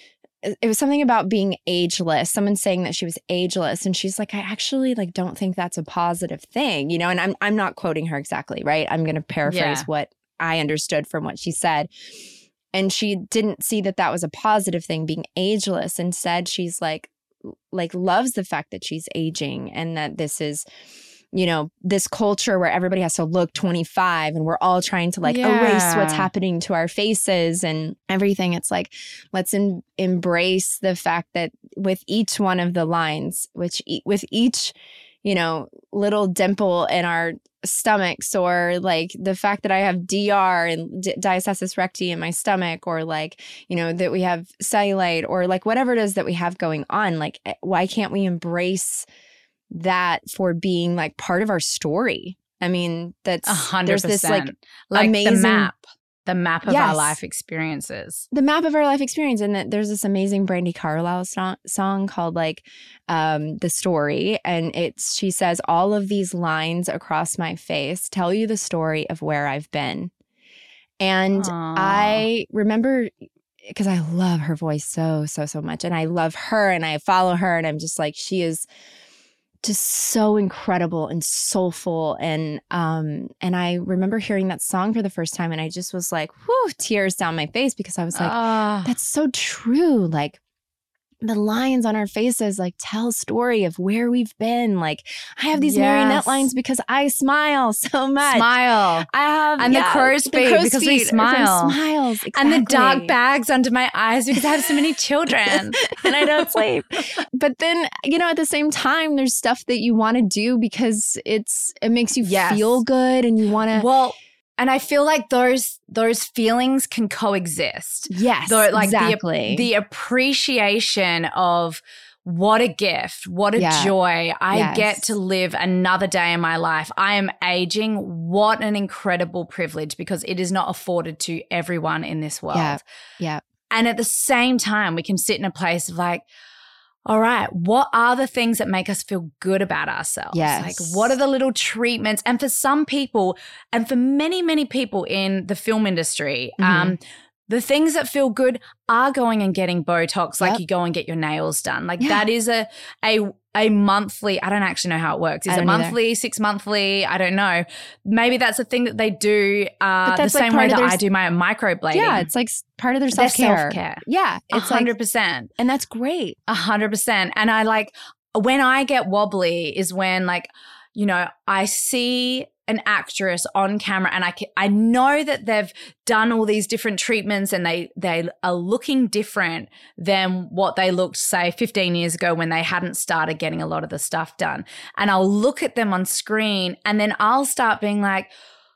it was something about being ageless. Someone saying that she was ageless. And she's like, I actually like don't think that's a positive thing, you know, and I'm I'm not quoting her exactly, right? I'm going to paraphrase yeah. what I understood from what she said. And she didn't see that that was a positive thing, being ageless. Instead, she's like, like loves the fact that she's aging and that this is, you know, this culture where everybody has to look twenty-five and we're all trying to like yeah. erase what's happening to our faces and everything. It's like, let's in, embrace the fact that with each one of the lines, which e- with each you know, little dimple in our stomachs, or like the fact that I have D R and di- diastasis recti in my stomach, or like, you know, that we have cellulite, or like whatever it is that we have going on. Like, why can't we embrace that for being like part of our story? I mean, that's
a hundred
there's this like,
percent like
amazing
the map, the map of
Yes.
our life experiences.
The map of our life experience. And that there's this amazing Brandi Carlile song, song called like um, The Story. And it's, she says, all of these lines across my face tell you the story of where I've been. And
Aww.
I remember, because I love her voice so, so, so much. And I love her and I follow her. And I'm just like, she is just so incredible and soulful. And um, and I remember hearing that song for the first time, and I just was like, whew, tears down my face, because I was like,
Ah.
that's so true. Like, the lines on our faces like tell story of where we've been. Like, I have these
Yes.
marionette lines because I smile so much.
Smile.
I have
And the
yeah,
crow's
the
feet
crow's
because we
feet are from
smile.
Smiles,
And the dark
exactly.
bags under my eyes because I have so many children.
And I don't sleep. But then, you know, at the same time, there's stuff that you want to do because it's it makes you
Yes.
feel good, and you want to.
Well, and I feel like those those feelings can coexist.
Yes,
Though, like
exactly.
the, the appreciation of what a gift, what a
Yeah.
joy. I
Yes.
get to live another day in my life. I am aging. What an incredible privilege, because it is not afforded to everyone in this world.
Yeah. Yeah.
And at the same time, we can sit in a place of like, all right, what are the things that make us feel good about ourselves?
Yes.
Like, what are the little treatments? And for some people, and for many, many people in the film industry,
Mhm.
um, the things that feel good are going and getting Botox, like
Yep.
you go and get your nails done. Like
Yeah.
that is a a a monthly, I don't actually know how it works. Is
I
it
don't either.
monthly, six monthly? I don't know. Maybe that's a thing that they do uh,
But
the
that's, like,
same
part
way
of
that
their
I
s-
do my microblading.
Yeah, it's like s- part of their
Their
self-care.
self-care.
Yeah,
It's
it's
one hundred
like,
percent.
and that's great.
A hundred percent. And I like, when I get wobbly is when, like, you know, I see an actress on camera and I ca- I know that they've done all these different treatments and they they are looking different than what they looked, say, fifteen years ago when they hadn't started getting a lot of the stuff done. And I'll look at them on screen and then I'll start being like,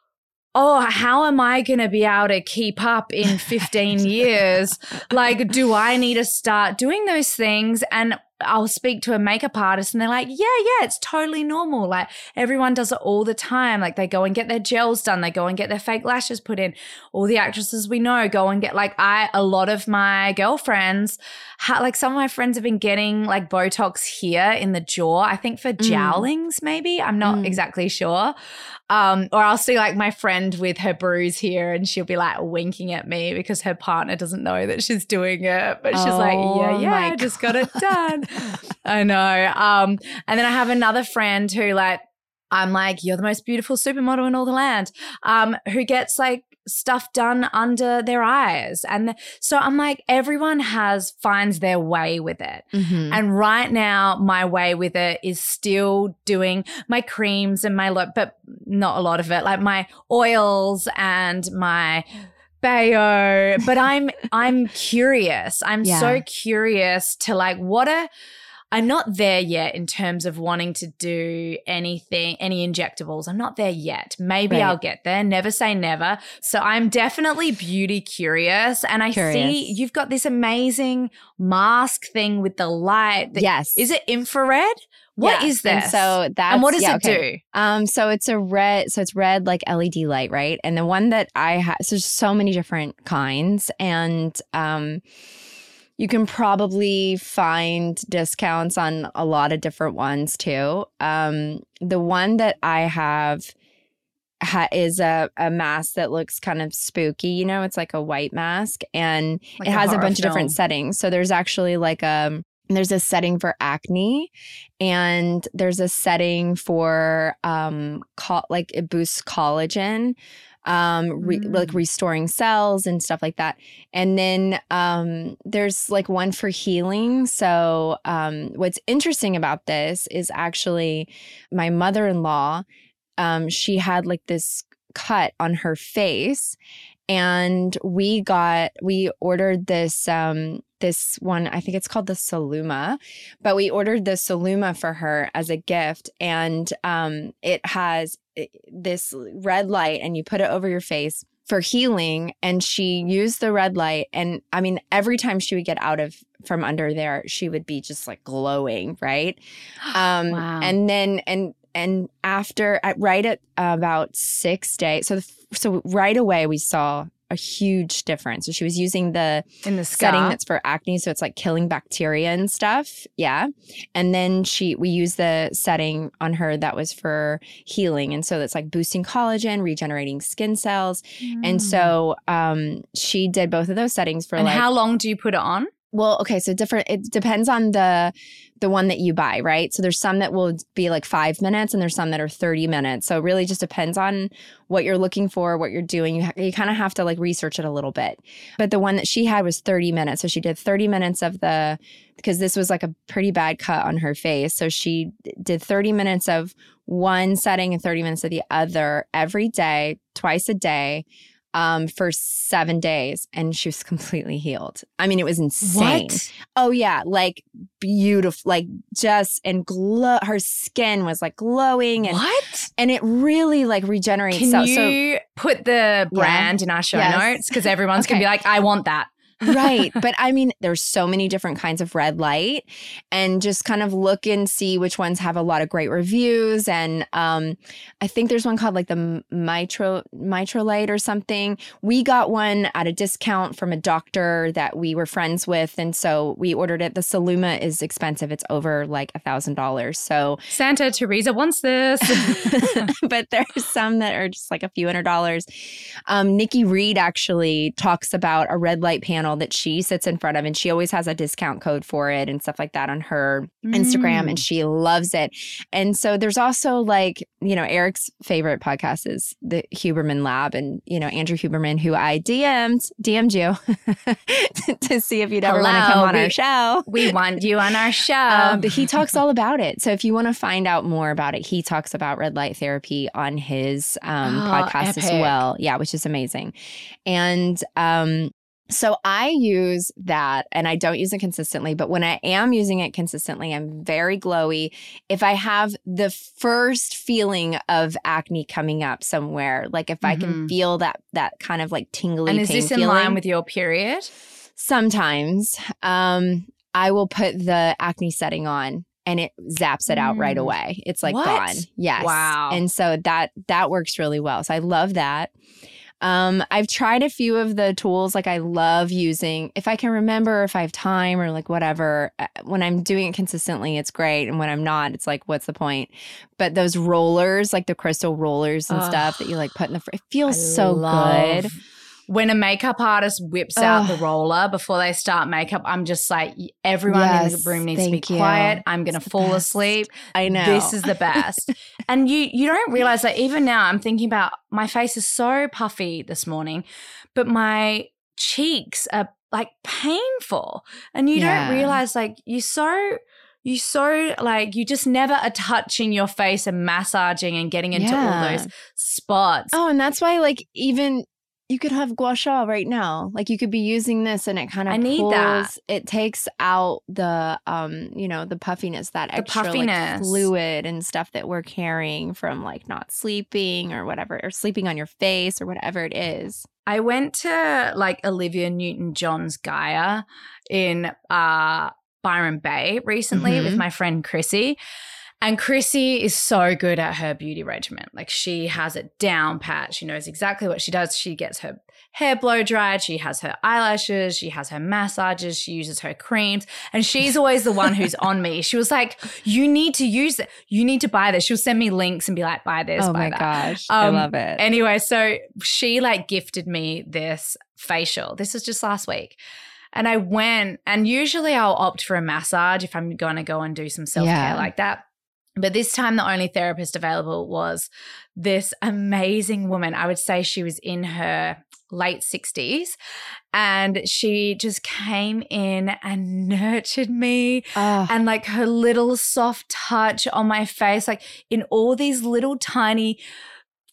oh, how am I going to be able to keep up in fifteen years? Like, do I need to start doing those things? And I'll speak to a makeup artist and they're like, yeah, yeah, it's totally normal. Like, everyone does it all the time. Like, they go and get their gels done. They go and get their fake lashes put in. All the actresses we know go and get, like, I, a lot of my girlfriends, ha- like some of my friends have been getting like Botox here in the jaw, I think for jowlings maybe. I'm not
Mm.
exactly sure. Um, or I'll see like my friend with her bruise here and she'll be like winking at me because her partner doesn't know that she's doing it. But she's like, yeah,
Oh
yeah,
my
I just got it done. I know. Um, and then I have another friend who, like, I'm like, you're the most beautiful supermodel in all the land, um, who gets like stuff done under their eyes. And the, so I'm like, everyone has, finds their way with it.
Mhm.
And right now, my way with it is still doing my creams and my, lo- but not a lot of it, like my oils and my Bayo. But I'm, I'm curious. I'm
Yeah.
so curious to like, what a, I'm not there yet in terms of wanting to do anything, any injectables. I'm not there yet. Maybe
Right.
I'll get there. Never say never. So I'm definitely beauty curious. And I
Curious.
see you've got this amazing mask thing with the light. That,
Yes.
Is it infrared? What
Yeah.
is this?
And so that's
And what does
yeah,
it
okay.
do?
Um, so it's a red, so it's red like L E D light, right? And the one that I have, so there's so many different kinds, and um, you can probably find discounts on a lot of different ones too. Um, the one that I have ha- is a, a mask that looks kind of spooky. You know, it's like a white mask, and
Like
it has a
horror
bunch of different
film.
settings. So there's actually like a there's a setting for acne, and there's a setting for um co- like it boosts collagen, um re-
Mm.
like restoring cells and stuff like that. And then um there's like one for healing. So um what's interesting about this is actually my mother-in-law, um she had like this cut on her face, and we got we ordered this um this one, I think it's called the Soluma, but we ordered the Soluma for her as a gift. And um, it has this red light and you put it over your face for healing. And she used the red light. And I mean, every time she would get out of from under there, she would be just like glowing, right? Um,
Wow.
And then, and and after, at, right at about six days, so, the, so right away we saw a huge difference. So she was using the
In the
setting
scar?
that's for acne, so it's like killing bacteria and stuff. Yeah. And then she we used the setting on her that was for healing. And so it's like boosting collagen, regenerating skin cells.
Mm.
And so um she did both of those settings for
And
like
how long do you put it on?
well, okay, so different it depends on the the one that you buy, right? So there's some that will be like five minutes and there's some that are thirty minutes. So it really just depends on what you're looking for, what you're doing. You, ha- you kind of have to like research it a little bit. But the one that she had was thirty minutes. So she did thirty minutes of the, because this was like a pretty bad cut on her face. So she did thirty minutes of one setting and thirty minutes of the other every day, twice a day. Um, for seven days and she was completely healed. I mean, it was insane.
What?
Oh yeah. Like beautiful, like just, and glow, her skin was like glowing and,
What?
and it really like regenerates.
Can
so,
you put the brand in our show
Yes.
notes? Because everyone's going to
Okay.
be like, I want that.
so right. But I mean, there's so many different kinds of red light and just kind of look and see which ones have a lot of great reviews. And um, I think there's one called like the Mitro, Mitrolite or something. We got one at a discount from a doctor that we were friends with. And so we ordered it. The Soluma is expensive. It's over like a thousand dollars. So,
Santa Teresa wants this.
but there's some that are just like a few hundred dollars. Um, Nikki Reed actually talks about a red light panel that she sits in front of, and she always has a discount code for it and stuff like that on her Instagram, and she loves it. And so there's also like, you know, Eric's favorite podcast is the Huberman Lab, and, you know, Andrew Huberman, who I D M'd, D M'd you to see if you'd ever want to
Hello,
come on
we-
our show.
We want you on our show.
Um, but he talks all about it. So if you want to find out more about it, he talks about red light therapy on his um,
Oh,
podcast as
epic.
well. Yeah, which is amazing. And um, so I use that, and I don't use it consistently, but when I am using it consistently, I'm very glowy. If I have the first feeling of acne coming up somewhere, like if I can
Mhm.
feel that that kind of like tingly
and is
pain
this in
feeling,
line with your period?
sometimes um, I will put the acne setting on and it zaps it out right
Mm.
away. It's like
What?
gone. Yes.
Wow.
And so that that works really well. So I love that. Um, I've tried a few of the tools. Like I love using, if I can remember, if I have time or like whatever, uh, when I'm doing it consistently, it's great. And when I'm not, it's like, what's the point? But those rollers, like the crystal rollers and
Ugh.
stuff that you like put in the, fr- it feels
I
so
love-
good.
When a makeup artist whips out
Ugh.
the roller before they start makeup, I'm just like, everyone in the
Yes,
room needs to be
thank you.
quiet. I'm going to
It's the
fall
best.
asleep.
I know.
This is the best. And you you don't realize that even now I'm thinking about my face is so puffy this morning, but my cheeks are like painful. And you
Yeah.
don't realize like you so you so like you just never are touching your face and massaging and getting into
Yeah.
all those spots.
Oh, and that's why, like, even you could have gua sha right now. Like, you could be using this, and it kind of
I need
pulls,
that.
It takes out the, um, you know, the puffiness, that
The
extra like,
puffiness.
fluid and stuff that we're carrying from like not sleeping or whatever, or sleeping on your face or whatever it is.
I went to like Olivia Newton-John's Gaia in uh, Byron Bay recently
Mhm.
with my friend Chrissy. And Chrissy is so good at her beauty regimen. Like she has it down pat. She knows exactly what she does. She gets her hair blow dried. She has her eyelashes. She has her massages. She uses her creams. And she's always the one who's on me. She was like, you need to use it. You need to buy this. She'll send me links and be like, buy this,
Oh
buy
my
that.
gosh. I
Um,
love it.
Anyway, so she like gifted me this facial. This was just last week. And I went, and usually I'll opt for a massage if I'm going to go and do some self-care
Yeah.
like that. But this time the only therapist available was this amazing woman. I would say she was in her late sixties, and she just came in and nurtured me.
Oh,
And like her little soft touch on my face, like in all these little tiny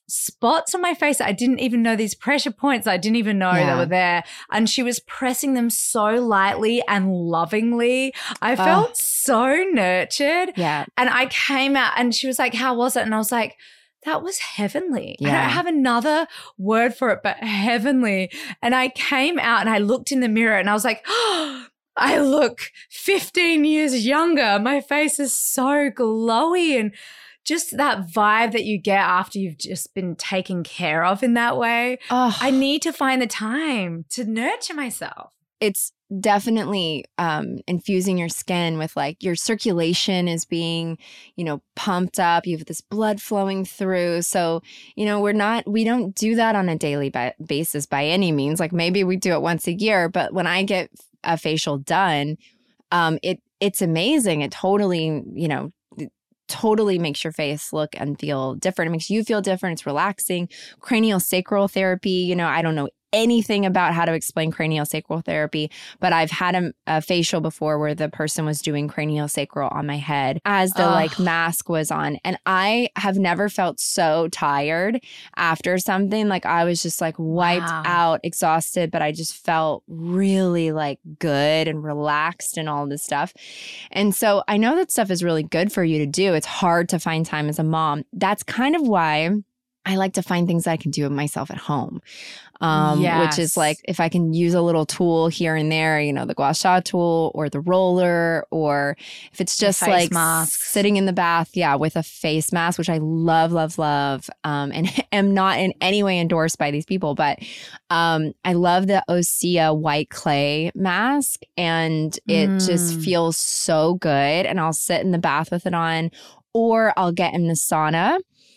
spots on my face that I didn't even know, these pressure points I didn't even know
Yeah.
that were there. And she was pressing them so lightly and lovingly. I felt
Oh.
so nurtured.
Yeah.
And I came out and she was like, how was it? And I was like, that was heavenly. I
Yeah.
don't have another word for it, but heavenly. And I came out and I looked in the mirror and I was like, oh, I look fifteen years younger. My face is so glowy, and just that vibe that you get after you've just been taken care of in that way.
Oh,
I need to find the time to nurture myself.
it's definitely um, infusing your skin with like your circulation is being, you know, pumped up. You have this blood flowing through. So, you know, we're not, we don't do that on a daily ba- basis by any means. Like maybe we do it once a year, but when I get a facial done, um, it it's amazing. It totally, you know, totally makes your face look and feel different. It makes you feel different. It's relaxing. Cranial sacral therapy, you know, I don't know anything about how to explain cranial sacral therapy, but I've had a, a facial before where the person was doing cranial sacral on my head as the
Ugh.
like mask was on. And I have never felt so tired after something. Like I was just like wiped
Wow.
out, exhausted, but I just felt really like good and relaxed and all this stuff. And so I know that stuff is really good for you to do. It's hard to find time as a mom. That's kind of why I like to find things that I can do myself at home. Um,
Yes.
which is like if I can use a little tool here and there, you know, the gua sha tool or the roller, or if it's just
face
like
masks.
sitting in the bath, yeah, with a face mask, which I love, love, love, um, and am not in any way endorsed by these people, but um, I love the Osea white clay mask, and it just
Mm.
feels so good. And I'll sit in the bath with it on, or I'll get in the sauna.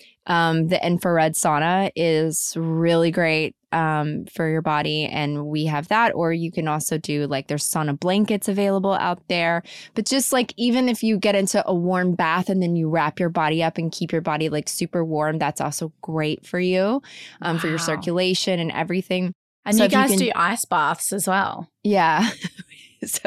Um, the infrared sauna is really great um, for your body, and we have that. Or you can also do like there's sauna blankets available out there. But just like even if you get into a warm bath and then you wrap your body up and keep your body like super warm, that's also great for you, um, for your
Wow.
circulation and everything.
And
So
you
if you
guys
can-
do ice baths as well.
Yeah. So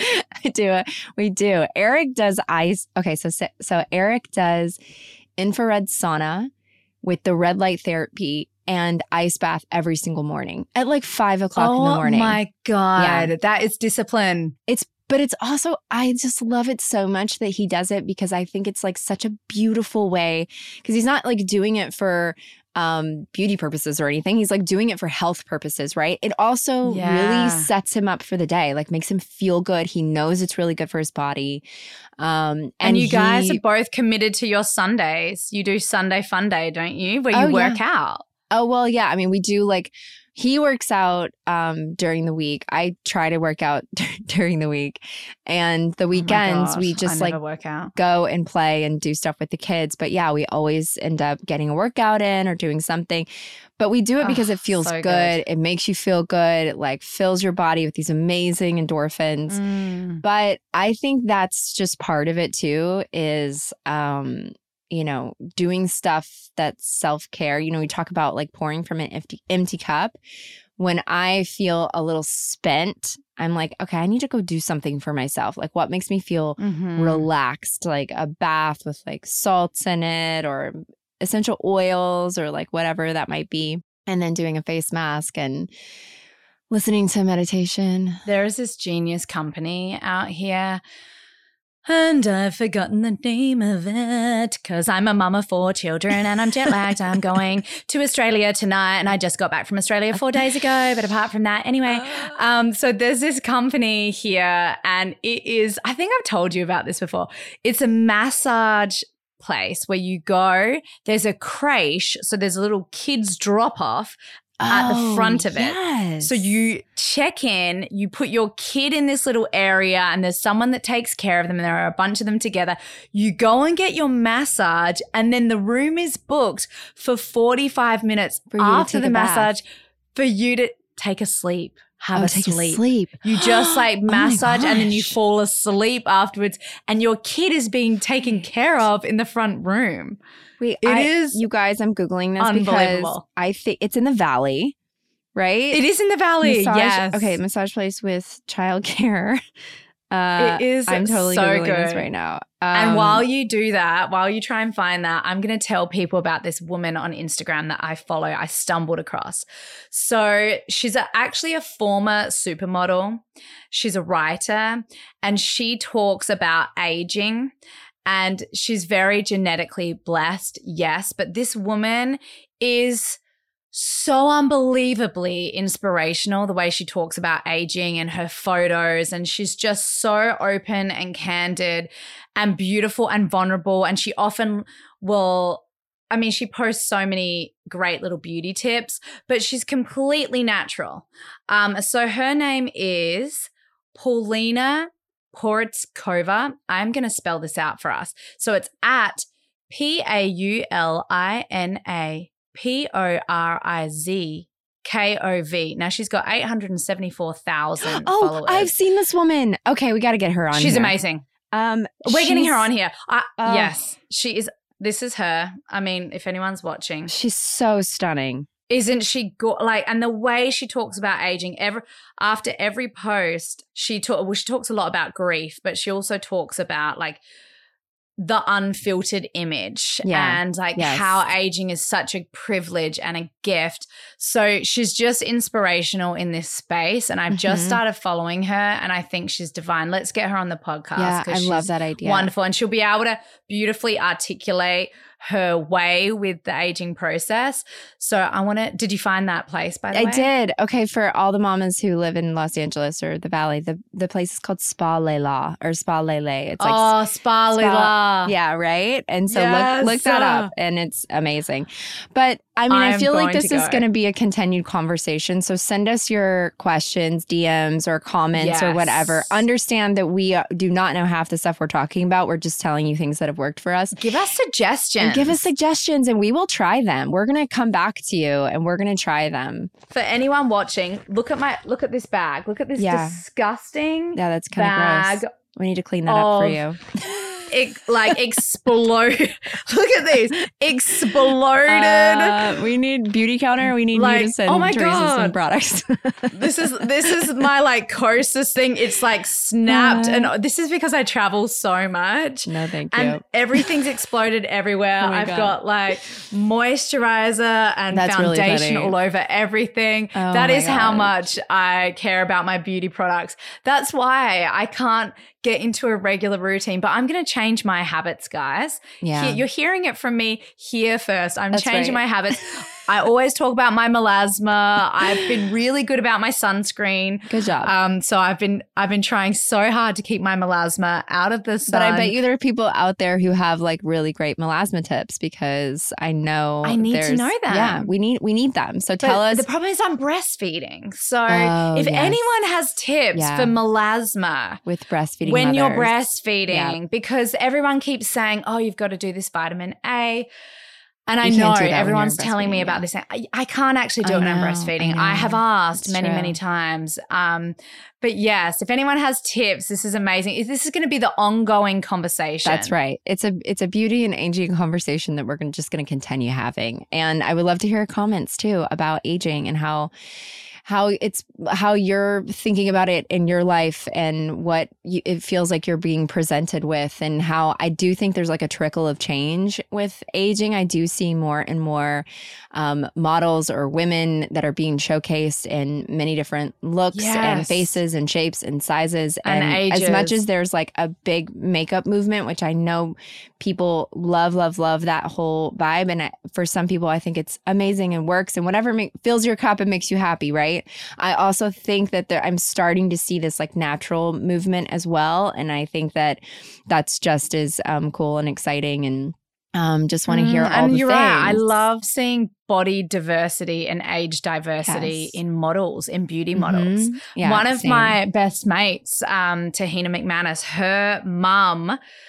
I do it. We do. Eric does ice. Okay. So, so Eric does infrared sauna with the red light therapy and ice bath every single morning at like five o'clock in the morning.
Oh my God.
Yeah.
That is discipline.
It's, but it's also, I just love it so much that he does it because I think it's like such a beautiful way, because he's not like doing it for um, beauty purposes or anything. He's like doing it for health purposes, right? It also
Yeah.
really sets him up for the day, like makes him feel good. He knows it's really good for his body. Um, and,
And, you guys
he-
are both committed to your Sundays. You do Sunday Fun Day, don't you? Where you
Oh,
work
yeah.
out.
Oh, well, yeah. I mean, we do like, he works out um, during the week. I try to work out during the week. And the weekends,
Oh my
we
gosh,
just
I
like
never work out.
go and play and do stuff with the kids. But yeah, we always end up getting a workout in or doing something. But we do it because
Oh,
it feels
so
good.
good.
It makes you feel good. It like fills your body with these amazing endorphins.
Mm.
But I think that's just part of it too, is, um, you know, doing stuff that's self-care. You know, we talk about like pouring from an empty, empty cup. When I feel a little spent, I'm like, okay, I need to go do something for myself. Like what makes me feel
Mhm.
relaxed, like a bath with like salts in it or essential oils or like whatever that might be. And then doing a face mask and listening to meditation.
There is this genius company out here, and I've forgotten the name of it because I'm a mum of four children and I'm jet lagged. I'm going to Australia tonight, and I just got back from Australia four days ago. But apart from that, anyway, um, so there's this company here, and it is, I think I've told you about this before. It's a massage place where you go, there's a creche, so there's a little kids drop off at the front of it.
Yes.
So you check in, you put your kid in this little area, and there's someone that takes care of them, and there are a bunch of them together. You go and get your massage, and then the room is booked for forty-five minutes
For you to
after
take
the
a bath.
massage for you to take a sleep, have
oh,
a
take
sleep.
a sleep.
You just like
Oh my
massage and then you
gosh.
fall asleep afterwards, and your kid is being taken care of in the front room.
Wait,
It
I-
is
you guys, I'm Googling this because
unbelievable.
I think it's in the Valley, right?
It is in the valley.
Massage,
yes.
Okay, massage place with childcare. Uh,
it is
I'm totally
so
Googling
good
this right now. Um,
and while you do that, while you try and find that, I'm going to tell people about this woman on Instagram that I follow, I stumbled across. So she's a, actually a former supermodel. She's a writer and she talks about aging. And she's very genetically blessed, yes. But this woman is so unbelievably inspirational, the way she talks about aging and her photos. And she's just so open and candid and beautiful and vulnerable. And she often will, I mean, she posts so many great little beauty tips, but she's completely natural. Um, so her name is Paulina Porizkova. I'm going to spell this out for us. So it's at P A U L I N A P O R I Z K O V. Now she's got eight hundred seventy-four thousand
oh,
followers.
I've seen this woman. Okay, we got to get her on
She's
here.
amazing.
Um,
We're getting her on here. I,
uh,
yes, she is. This is her. I mean, if anyone's watching.
She's so stunning.
Isn't she go- like, and the way she talks about aging, every after every post, she talk, well, she talks a lot about grief, but she also talks about like the unfiltered image
Yeah.
and like
Yes.
how aging is such a privilege and a gift. So she's just inspirational in this space. And I've just
Mhm.
started following her and I think she's divine. Let's get her on the podcast.
Yeah,
'cause
I love
she's
that idea.
Wonderful. And she'll be able to beautifully articulate her way with the aging process. So I want to, did you find that place by the
I
way?
did. Okay, for all the mamas who live in Los Angeles or the Valley, the, the place is called Spa Lela or Spa Lele. It's like
Oh, Spa Lila.
yeah, right. And so
Yes.
look look that up, and it's amazing. But I mean, I
I'm
feel like
going
this
to
is
go.
going to be a continued conversation. So send us your questions, D Ms, or comments, or
Yes.
whatever. Understand that we uh, do not know half the stuff we're talking about. We're just telling you things that have worked for us.
Give us suggestions.
And give us suggestions, and we will try them. We're going to come back to you, and we're going to try them.
For anyone watching, look at my look at this bag. Look at this
Yeah.
disgusting
Yeah, that's kind of
bag.
gross. We need to clean that up for
of-
you.
It like explode. Look at these. Exploded.
Uh, we need beauty counter. We need
Like,
you to send
oh my
Teresa some
God.
products.
This is this is my like closest thing. It's like snapped,
Uh.
and this is because I travel so much.
No, thank you.
And everything's exploded everywhere.
Oh my
I've
God.
got like moisturizer and
That's really
foundation
funny.
all over everything.
Oh
That
my
is how
God.
much I care about my beauty products. That's why I can't get into a regular routine, but I'm going to change my habits, guys.
Yeah.
Here- you're hearing it from me here first. I'm
That's
changing
right.
my habits. I always talk about my melasma. I've been really good about my sunscreen.
Good job.
Um, so I've been I've been trying so hard to keep my melasma out of the sun.
But I bet you there are people out there who have like really great melasma tips, because I know
I need to
there's-
know them.
Yeah, we need we need them. So
But
tell us.
the problem is I'm breastfeeding. So
Oh,
if
yes.
anyone has tips
Yeah.
for melasma
with breastfeeding
when you're
mothers.
breastfeeding, because everyone keeps saying, oh, you've got to do this vitamin A. And I
You
know
can't do that when you're
everyone's telling me
breastfeeding,
about
yeah.
this. I, I can't actually do
I
it when I'm
know,
breastfeeding.
I
I, have
know.
asked
It's
many,
true.
many times. Um, but yes, if anyone has tips, this is amazing. This is going to be the ongoing conversation.
That's right. It's a it's a beauty and aging conversation that we're gonna, just going to continue having. And I would love to hear comments too about aging and how how it's how you're thinking about it in your life, and what you, it feels like you're being presented with, and how I do think there's like a trickle of change with aging. I do see more and more um, models or women that are being showcased in many different looks and
Yes.
faces and shapes and sizes.
And
as much
ages.
as there's like a big makeup movement, which I know people love, love, love that whole vibe. And I- for some people, I think it's amazing and works, and whatever make, fills your cup and makes you happy, right? I also think that there, I'm starting to see this like natural movement as well. And I think that that's just as um, cool and exciting, and um, just want to hear
Mm,
all
and
the
you're
things.
right. I love seeing body diversity and age diversity
Yes.
in models, in beauty models.
Mhm. Yeah,
One of
same.
my best mates, um, Tahina McManus, her mum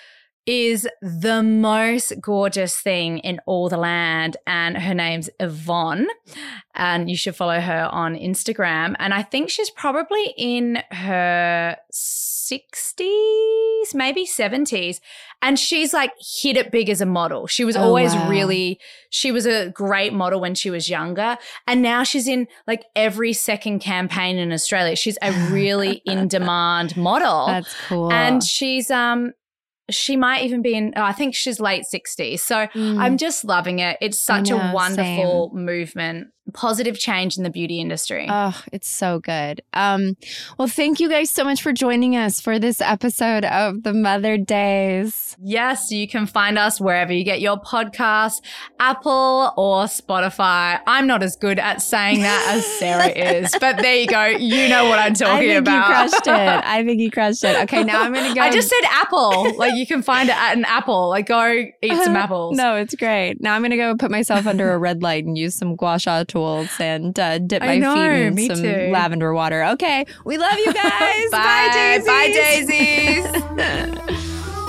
is the most gorgeous thing in all the land, and her name's Yvonne, and you should follow her on Instagram. And I think she's probably in her sixties, maybe seventies, and she's like hit it big as a model. She was
Oh,
always
wow.
really, she was a great model when she was younger, and now she's in like every second campaign in Australia. She's a really in-demand model.
That's cool.
And she's um she might even be in, oh, I think she's late sixties. So
Mm.
I'm just loving it. It's such
know,
a wonderful movement, positive change in the beauty industry.
Oh, it's so good. Um, well, thank you guys so much for joining us for this episode of the Mother Days.
Yes, you can find us wherever you get your podcasts, Apple or Spotify. I'm not as good at saying that as Sarah is, but there you go. You know what I'm
I
talking
think
about.
you crushed it. I think you crushed it. Okay, now I'm going to go.
I just said Apple. Like you can find it at an Apple. Like go eat some apples.
No, it's great. Now I'm going to go put myself under a red light and use some gua sha tools and uh, dip my
I know,
feet in
me
some
too.
lavender water. Okay, we love you guys.
Bye.
Bye,
Bye,
daisies.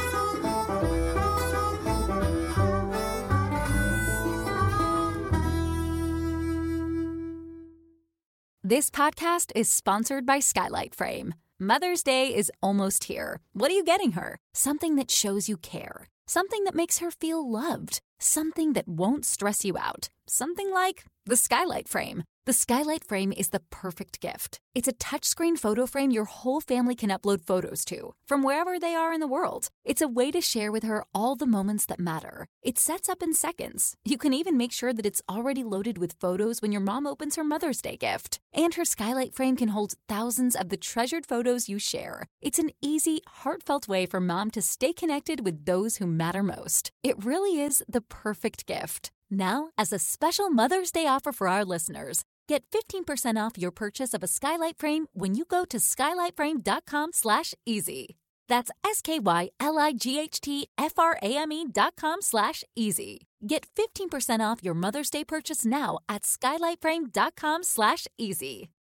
This podcast is sponsored by Skylight Frame. Mother's Day is almost here. What are you getting her? Something that shows you care. Something that makes her feel loved. Something that won't stress you out. Something like the Skylight Frame. The Skylight Frame is the perfect gift. It's a touchscreen photo frame your whole family can upload photos to, from wherever they are in the world. It's a way to share with her all the moments that matter. It sets up in seconds. You can even make sure that it's already loaded with photos when your mom opens her Mother's Day gift. And her Skylight Frame can hold thousands of the treasured photos you share. It's an easy, heartfelt way for mom to stay connected with those who matter most. It really is the perfect gift. Now, as a special Mother's Day offer for our listeners, get fifteen percent off your purchase of a Skylight Frame when you go to skylightframe.com slash easy. That's S-K-Y-L-I-G-H-T-F-R-A-M-E dot com slash easy. Get fifteen percent off your Mother's Day purchase now at skylightframe.com slash easy.